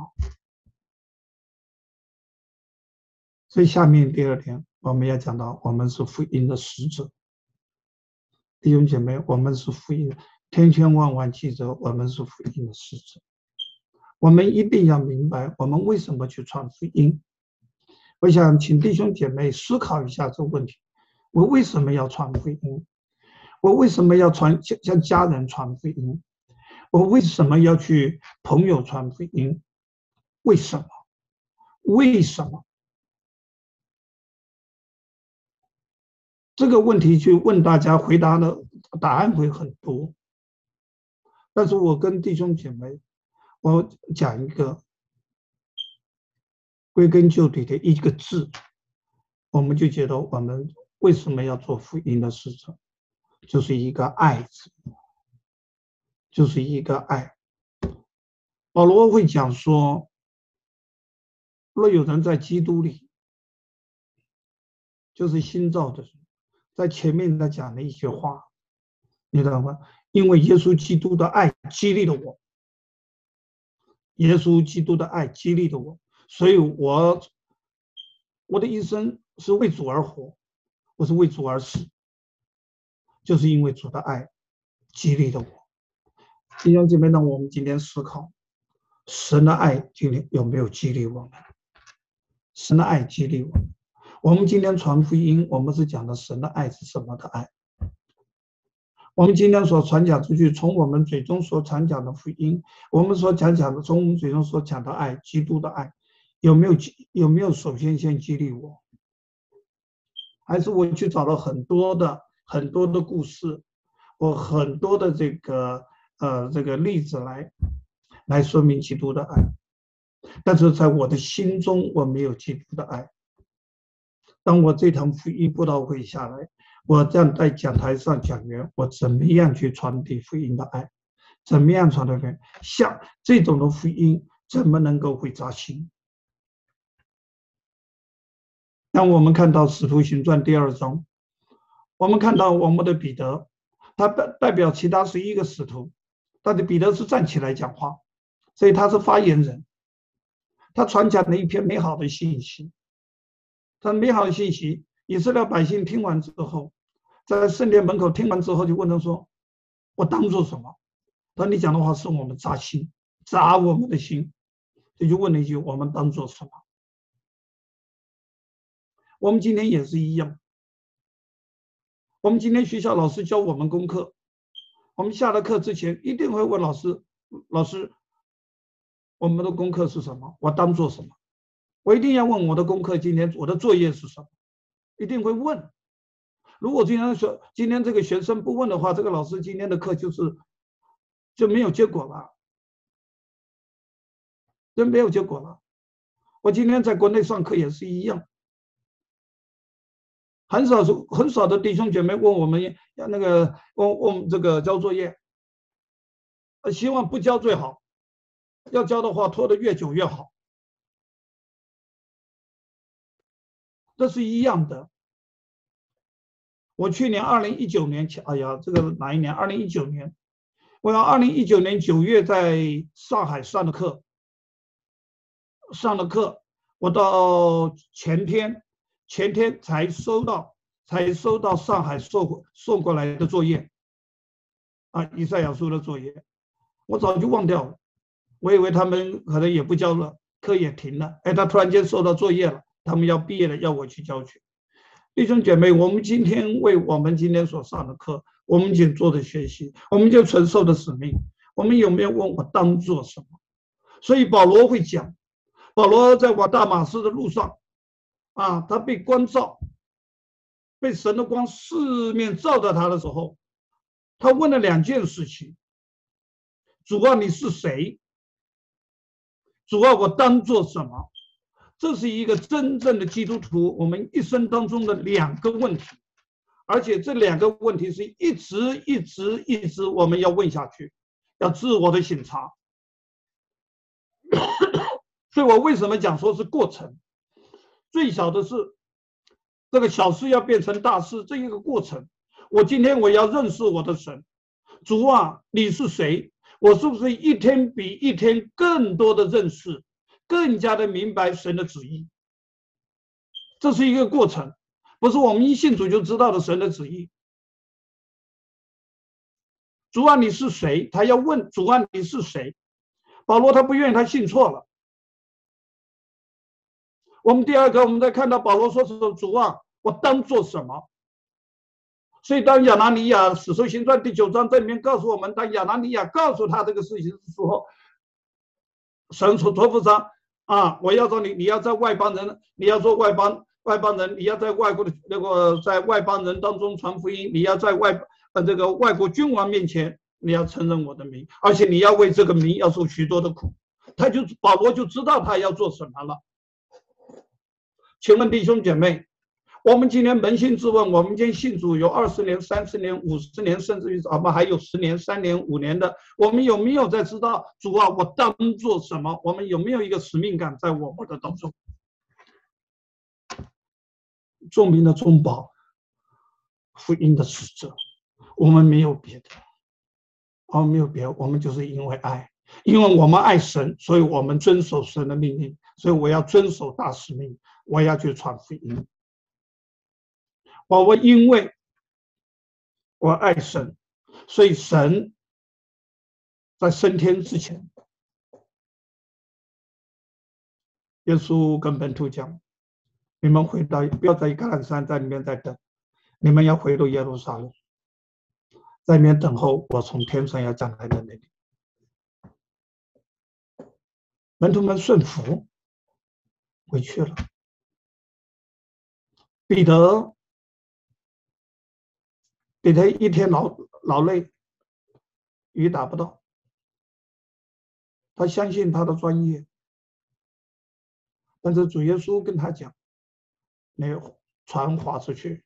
所以下面第二天我们要讲到，我们是福音的使者。弟兄姐妹，我们是福音，千千万万记着，我们是福音的使者。我们一定要明白，我们为什么去传福音。我想请弟兄姐妹思考一下这个问题：我为什么要传福音？我为什么要传向家人传福音？我为什么要去朋友传福音？为什么？为什么？这个问题去问大家，回答的答案会很多。但是我跟弟兄姐妹，我讲一个归根究底的一个字，我们就觉得我们为什么要做福音的使者，就是一个爱字，就是一个爱。保罗会讲说，若有人在基督里，就是新造的人，在前面他讲了一句话，你知道吗？因为耶稣基督的爱激励了我，耶稣基督的爱激励了我，所以我我的一生是为主而活，我是为主而死，就是因为主的爱激励了我。弟兄姐妹，让我们今天思考，神的爱今天有没有激励我们？神的爱激励我们。我们今天传福音，我们是讲的神的爱是什么的爱？我们今天所传讲出去，从我们嘴中所传讲的福音，我们所讲讲的，从我们嘴中所讲的爱，基督的爱，有没有有没有首先先激励我？还是我去找了很多的很多的故事，我很多的这个呃这个例子来来说明基督的爱，但是在我的心中我没有基督的爱。当我这堂福音布道会下来，我站在讲台上讲员，我怎么样去传递福音的爱？怎么样传递福音？像这种的福音，怎么能够会扎心？当我们看到《使徒行传》第二章，我们看到我们的彼得，他代表其他十一个使徒，但是彼得是站起来讲话，所以他是发言人，他传讲了一篇美好的信息。他美好的信息，以色列百姓听完之后，在圣殿门口听完之后，就问他说：“我当做什么？”他说：“你讲的话是我们扎心，扎我们的心。”这就问了一句：“我们当做什么？”我们今天也是一样。我们今天学校老师教我们功课，我们下了课之前一定会问老师：“老师，我们的功课是什么？我当做什么？”我一定要问我的功课，今天我的作业是什么？一定会问。如果今天说今天这个学生不问的话，这个老师今天的课就是就没有结果了，就没有结果了。我今天在国内上课也是一样，很少很少的弟兄姐妹问我们要那个问问这个交作业，希望不交最好，要交的话拖得越久越好。 这是一样的。我去年二零一九年，哎呀，这个哪一年？二零一九年，我要二零一九年九月在上海上的课，上的课，我到前天，前天才收到，才收到上海送送过来的作业，啊，以赛亚书的作业，我早就忘掉了，我以为他们可能也不交了，课也停了，哎，他突然间收到作业了，他们要毕业了，要我去交去。弟兄姐妹，我们今天为我们今天所上的课，我们仅做的学习，我们就承受的使命，我们有没有问我当做什么？所以保罗会讲，保罗在往大马士的路上，啊，他被光照，被神的光四面照到他的时候，他问了两件事情：主啊，你是谁？主啊，我当做什么？这是一个真正的基督徒我们一生当中的两个问题，而且这两个问题是一直一直一直我们要问下去，要自我的省察。所以我为什么讲说是过程？最小的是这个小事要变成大事，这一个过程。我今天我要认识我的神，主啊，你是谁？我是不是一天比一天更多的认识，更加的明白神的旨意？这是一个过程，不是我们一信主就知道的神的旨意。主啊，你是谁？他要问主啊，你是谁？保罗他不愿意，他信错了。我们第二个，我们再看到保罗说是主啊，我当做什么？所以当亚拿尼亚使徒行传第九章这里面告诉我们，当亚拿尼亚告诉他这个事情的时候，神所托付他啊，我要让你，你要在外邦人，你要做外邦外邦人，你要在外国的那个在外邦人当中传福音，你要在外呃这个外国君王面前，你要承认我的名，而且你要为这个名要受许多的苦。他就保罗就知道他要做什么了。请问弟兄姐妹，我们今天扪心自问，我们今天信主有二十年、三十年、五十年，甚至于我们还有十年、三年、五年的，我们有没有在知道主啊，我当做什么？我们有没有一个使命感在我们的当中？众民的中保，福音的使者，我们没有别的，我们没有别的，我们就是因为爱，因为我们爱神，所以我们遵守神的命令，所以我要遵守大使命，我要去传福音。我因为我爱神，所以神在升天之前，耶稣跟门徒讲：你们回到，不要在橄榄山在里面再等，你们要回到耶路撒冷，在里面等候我从天上要降来的那里。门徒们顺服回去了。彼得彼得一天劳劳累，鱼打不到，他相信他的专业，但是主耶稣跟他讲：你船划出去。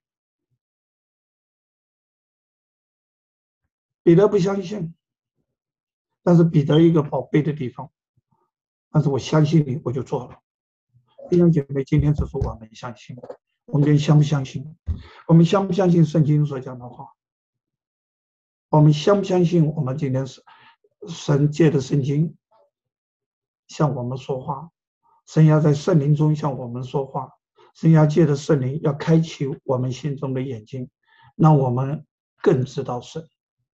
彼得不相信，但是彼得一个宝贝的地方，但是我相信你，我就做了。弟兄姐妹，今天只是我们相信，我们相不相信？我们相不相信圣经所讲的话？我们相不相信我们今天是神借的圣经向我们说话？神要在圣灵中向我们说话，神要借的圣灵要开启我们心中的眼睛，让我们更知道神。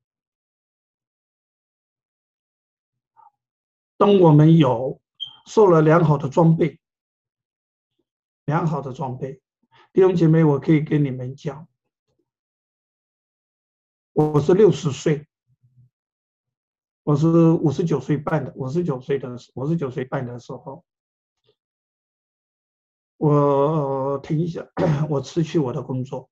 当我们有受了良好的装备，良好的装备，弟兄姐妹，我可以跟你们讲，我是六十岁，我是五十九岁半的，五十九岁的五十九岁半的时候，我停一下，我辞去我的工作。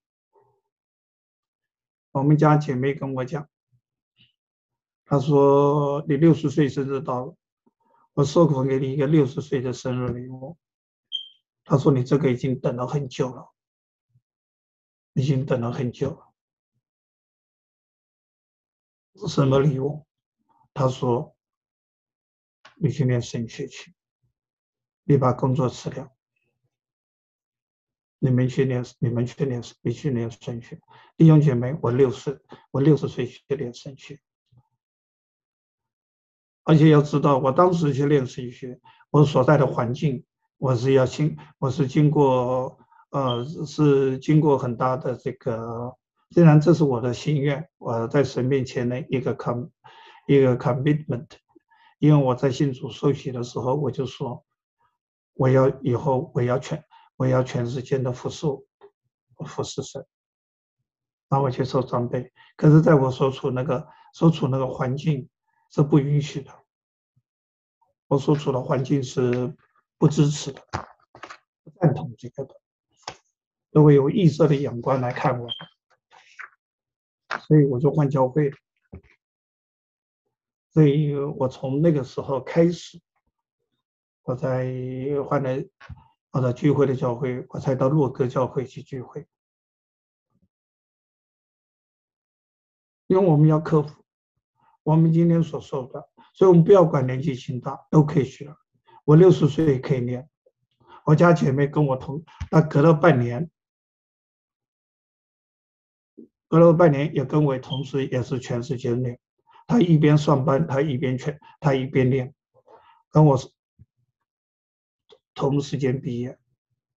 我们家姐妹跟我讲，她说你六十岁生日到了，我送给你一个六十岁的生日礼物。她说你这个已经等了很久了，已经等了很久了。什么礼物？她说你去念神学去，你把工作辞掉， 你们去练，你们去练，你去练神学。弟兄姐妹，我六十，我六十岁去练神学，而且要知道，我当时去练神学，我所在的环境，我是要经，我是经过，呃，是经过很大的这个。虽然这是我的心愿，我在神面前的一个 com， 一个 commitment， 因为我在信主受洗的时候，我就说，我要以后我要全，我要全世界的服侍，服侍神，让我去受装备。可是，在我所处那个所处那个环境是不允许的，我所处的环境是不支持的，不赞同这个的，都会有异色的眼光来看我，所以我就换教会了。所以我从那个时候开始，我在换了我的聚会的教会，我才到洛哥教会去聚会。因为我们要克服我们今天所受的，所以我们不要管年纪轻大，都可以学。我六十岁也可以练，我家姐妹跟我同，那隔了半年，隔了半年也跟我同时也是全世界练。她一边上班，她一边全，她一边练，跟我同时间毕业，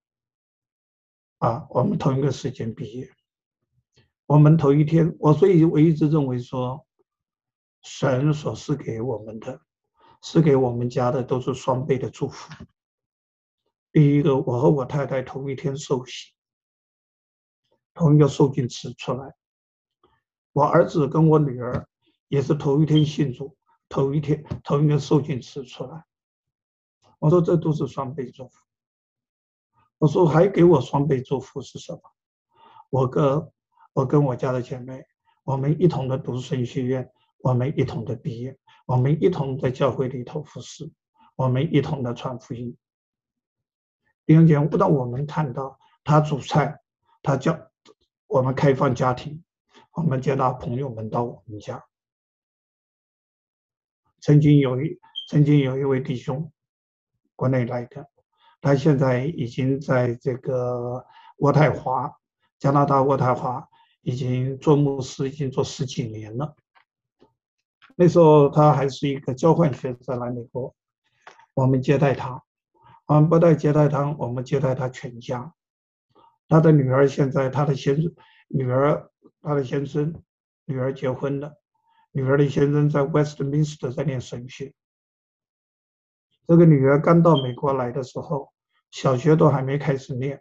啊，我们同一个时间毕业。我们头一天，我所以我一直认为说，神所赐给我们的，赐给我们家的都是双倍的祝福。第一个，我和我太太同一天受洗，同一个受浸池出来。我儿子跟我女儿也是头一天信主，头一天同一个受浸池出来。我说这都是双倍祝福。我说还给我双倍祝福是什么？我跟我跟我家的姐妹，我们一同的读神学院，我们一同的毕业，我们一同在教会里头服侍，我们一同的传福音。弟兄姐妹，当我们看到他煮菜，他叫我们开放家庭，我们接纳朋友们到我们家。曾经有一曾经有一位弟兄，国内来的，他现在已经在这个渥太华，加拿大渥太华已经做牧师，已经做十几年了。那时候他还是一个交换学生来美国，我们接待他。我们不但接待他，我们接待他全家。他的女儿现在，他的先生，女儿，他的先生，女儿结婚了，女儿的先生在 Westminster 在念神学。这个女儿刚到美国来的时候，小学都还没开始念。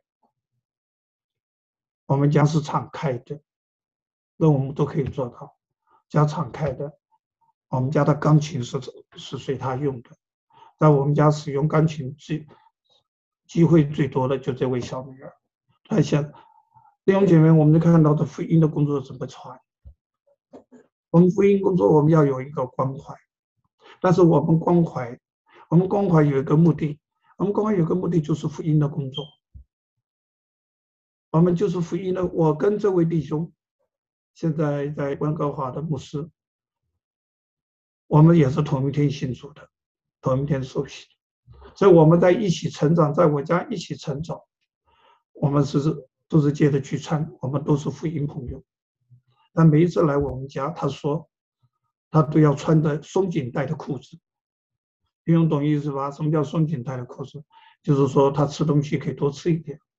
我们家是敞开的，那我们都可以做到，家敞开的。我们家的钢琴是是随他用的。在我们家使用钢琴最机会最多的就这位小女儿，她现弟兄姐妹，我们就看到的福音的工作怎么传。我们福音工作我们要有一个关怀，但是我们关怀，我们关怀有一个目的，我们关怀有一个目的就是福音的工作。我们就是福音的，我跟这位弟兄，现在在温哥华的牧师，我们也是同一天信主的。同一天受洗，所以我们在一起成长，在我家一起成长。我们是都是借着聚餐，我们都是福音朋友。但每一次来我们家，他说他都要穿的松紧带的裤子。你们懂意思吧？什么叫松紧带的裤子？就是说他吃东西可以多吃一点。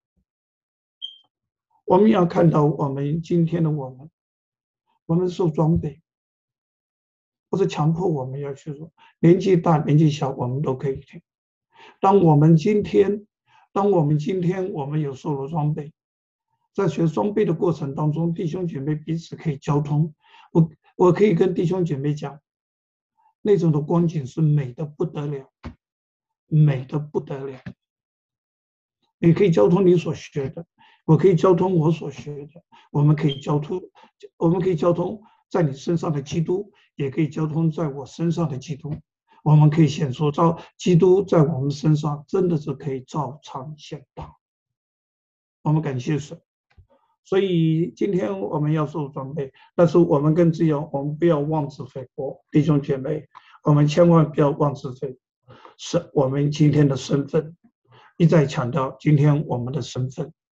我们要看到我们今天的我们，我们受装备。不是强迫我们要去做，年纪大年纪小我们都可以听。当我们今天，当我们今天我们有受了装备，在学装备的过程当中，弟兄姐妹彼此可以交通。我我可以跟弟兄姐妹讲，那种的光景是美的不得了，美的不得了。你可以交通你所学的，我可以交通我所学的，我们可以交通，我们可以交通在你身上的基督，也可以交通在我身上的基督。我们可以显出照基督在我们身上真的是可以照常显大。我们感谢神。所以今天我们要受装备，但是我们更自由，我们不要妄自菲薄，弟兄姐妹，我们千万不要妄自菲薄，是我们今天的身份。一再强调今天我们的身份，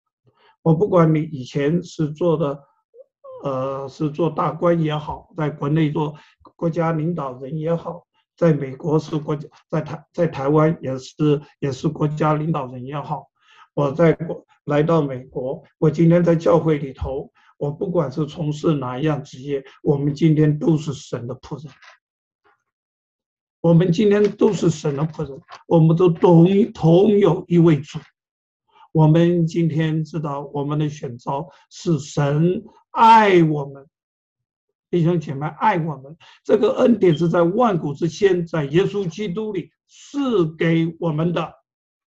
我不管你以前是做的，呃，是做大官也好，在国内做国家领导人也好，在美国是国家，在台在台湾也是也是国家领导人也好，我在国来到美国，我今天在教会里头，我不管是从事哪一样职业，我们今天都是神的仆人。我们今天都是神的仆人，我们都同同有一位主。我们今天知道我们的选召是神爱我们，弟兄姐妹爱我们，这个恩典是在万古之先，在耶稣基督里是给我们的。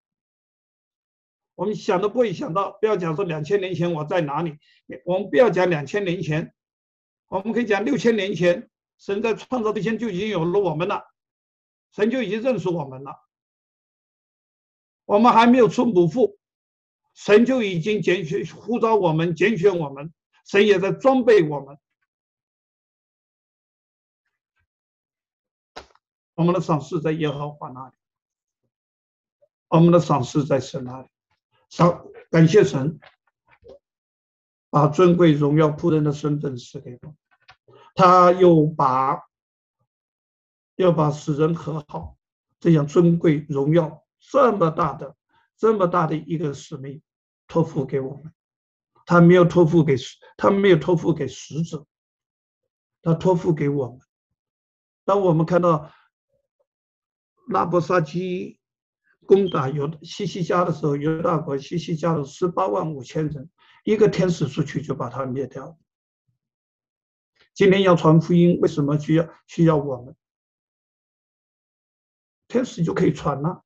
我们想都不会想到，不要讲说两千年前我在哪里，我们不要讲两千年前，我们可以讲六千年前，神在创造之前就已经有了我们了，神就已经认识我们了。我们还没有出母腹，神就已经拣选呼召我们，拣选我们，神也在装备我们。我们的赏赐在耶和华那里，我们的赏赐在神那里。感谢神，把尊贵荣耀仆人的身份赐给我，他又把要把使人和好这样尊贵荣耀这么大的这么大的一个使命托付给我们。他没有托付给他没有托付给使者，他托付给我们。当我们看到拉伯沙基攻打犹西西家的时候，犹大国西西家的十八万五千人，一个天使出去就把他灭掉。今天要传福音，为什么需要需要我们？天使就可以传了，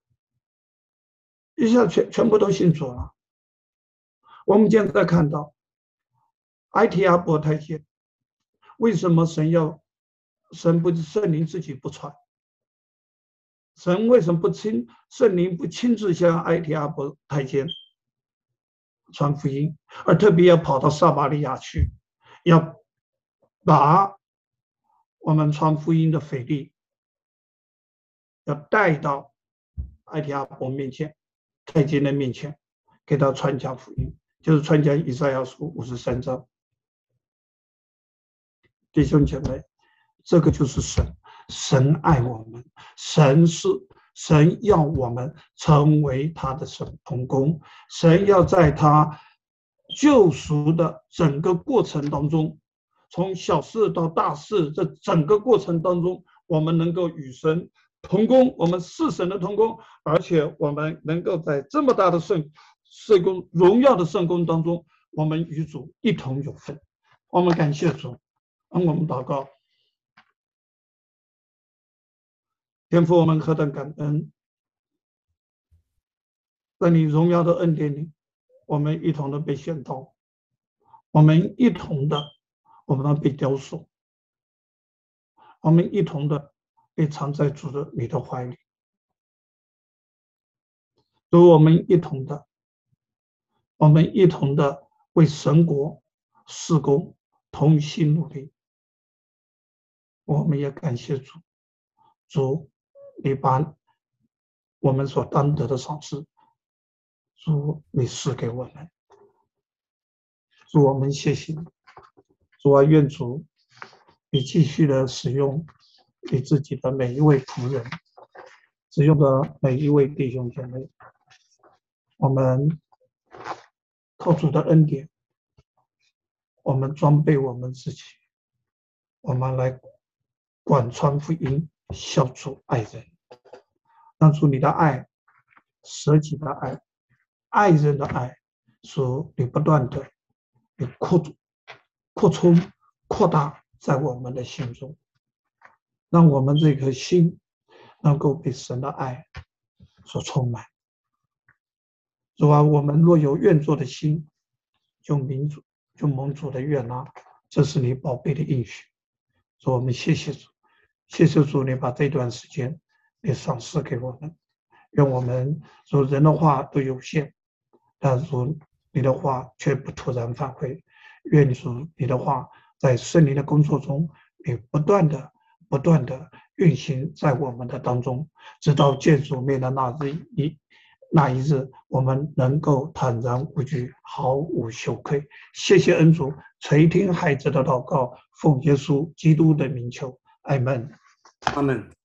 一下全全部都信主了。我们现在看到埃提阿伯太监，为什么神要神不圣灵自己不传？神为什么不亲圣灵不亲自向埃提阿伯太监传福音，而特别要跑到撒玛利亚去，要把我们传福音的腓力要带到埃提阿伯面前，太监的面前，给他传讲福音，就是传讲以赛亚书五十三章。弟兄姐妹，这个就是神。神爱我们，神是神要我们成为他的神同工，神要在他救赎的整个过程当中，从小事到大事，这整个过程当中，我们能够与神同工，我们是神的同工，而且我们能够在这么大的圣圣工荣耀的圣工当中，我们与主一同有份。我们感谢主，让我们祷告。天父，我们何等感恩，在你荣耀的恩典里，我们一同的被选召，我们一同的我们被雕塑，我们一同的被藏在主的你的怀里。主，我们一同的我们一同的为神国事工同心努力。我们也感谢主，主你把我们所当得的赏赐，主你赐给我们，主我们谢谢你，主啊，愿主你继续的使用你自己的每一位仆人，使用的每一位弟兄姐妹，我们靠主的恩典，我们装备我们自己，我们来广传福音，孝主爱人，让主你的爱，舍己的爱，爱人的爱，主你不断的你扩扩充扩大在我们的心中，让我们这颗心能够被神的爱所充满。主啊，我们若有愿做的心，就民主就蒙主的悦纳，这是你宝贝的应许。主，我们谢谢主，谢谢主，你把这段时间你赏赐给我们。愿我们说人的话都有限，但主你的话却不突然返回。愿主你的话在圣灵的工作中，你不断的不断的运行在我们的当中，直到见主面的那日，你那一日，我们能够坦然无惧，毫无羞愧。谢谢恩主垂听孩子的祷告，奉耶稣基督的名求，阿们。 阿们。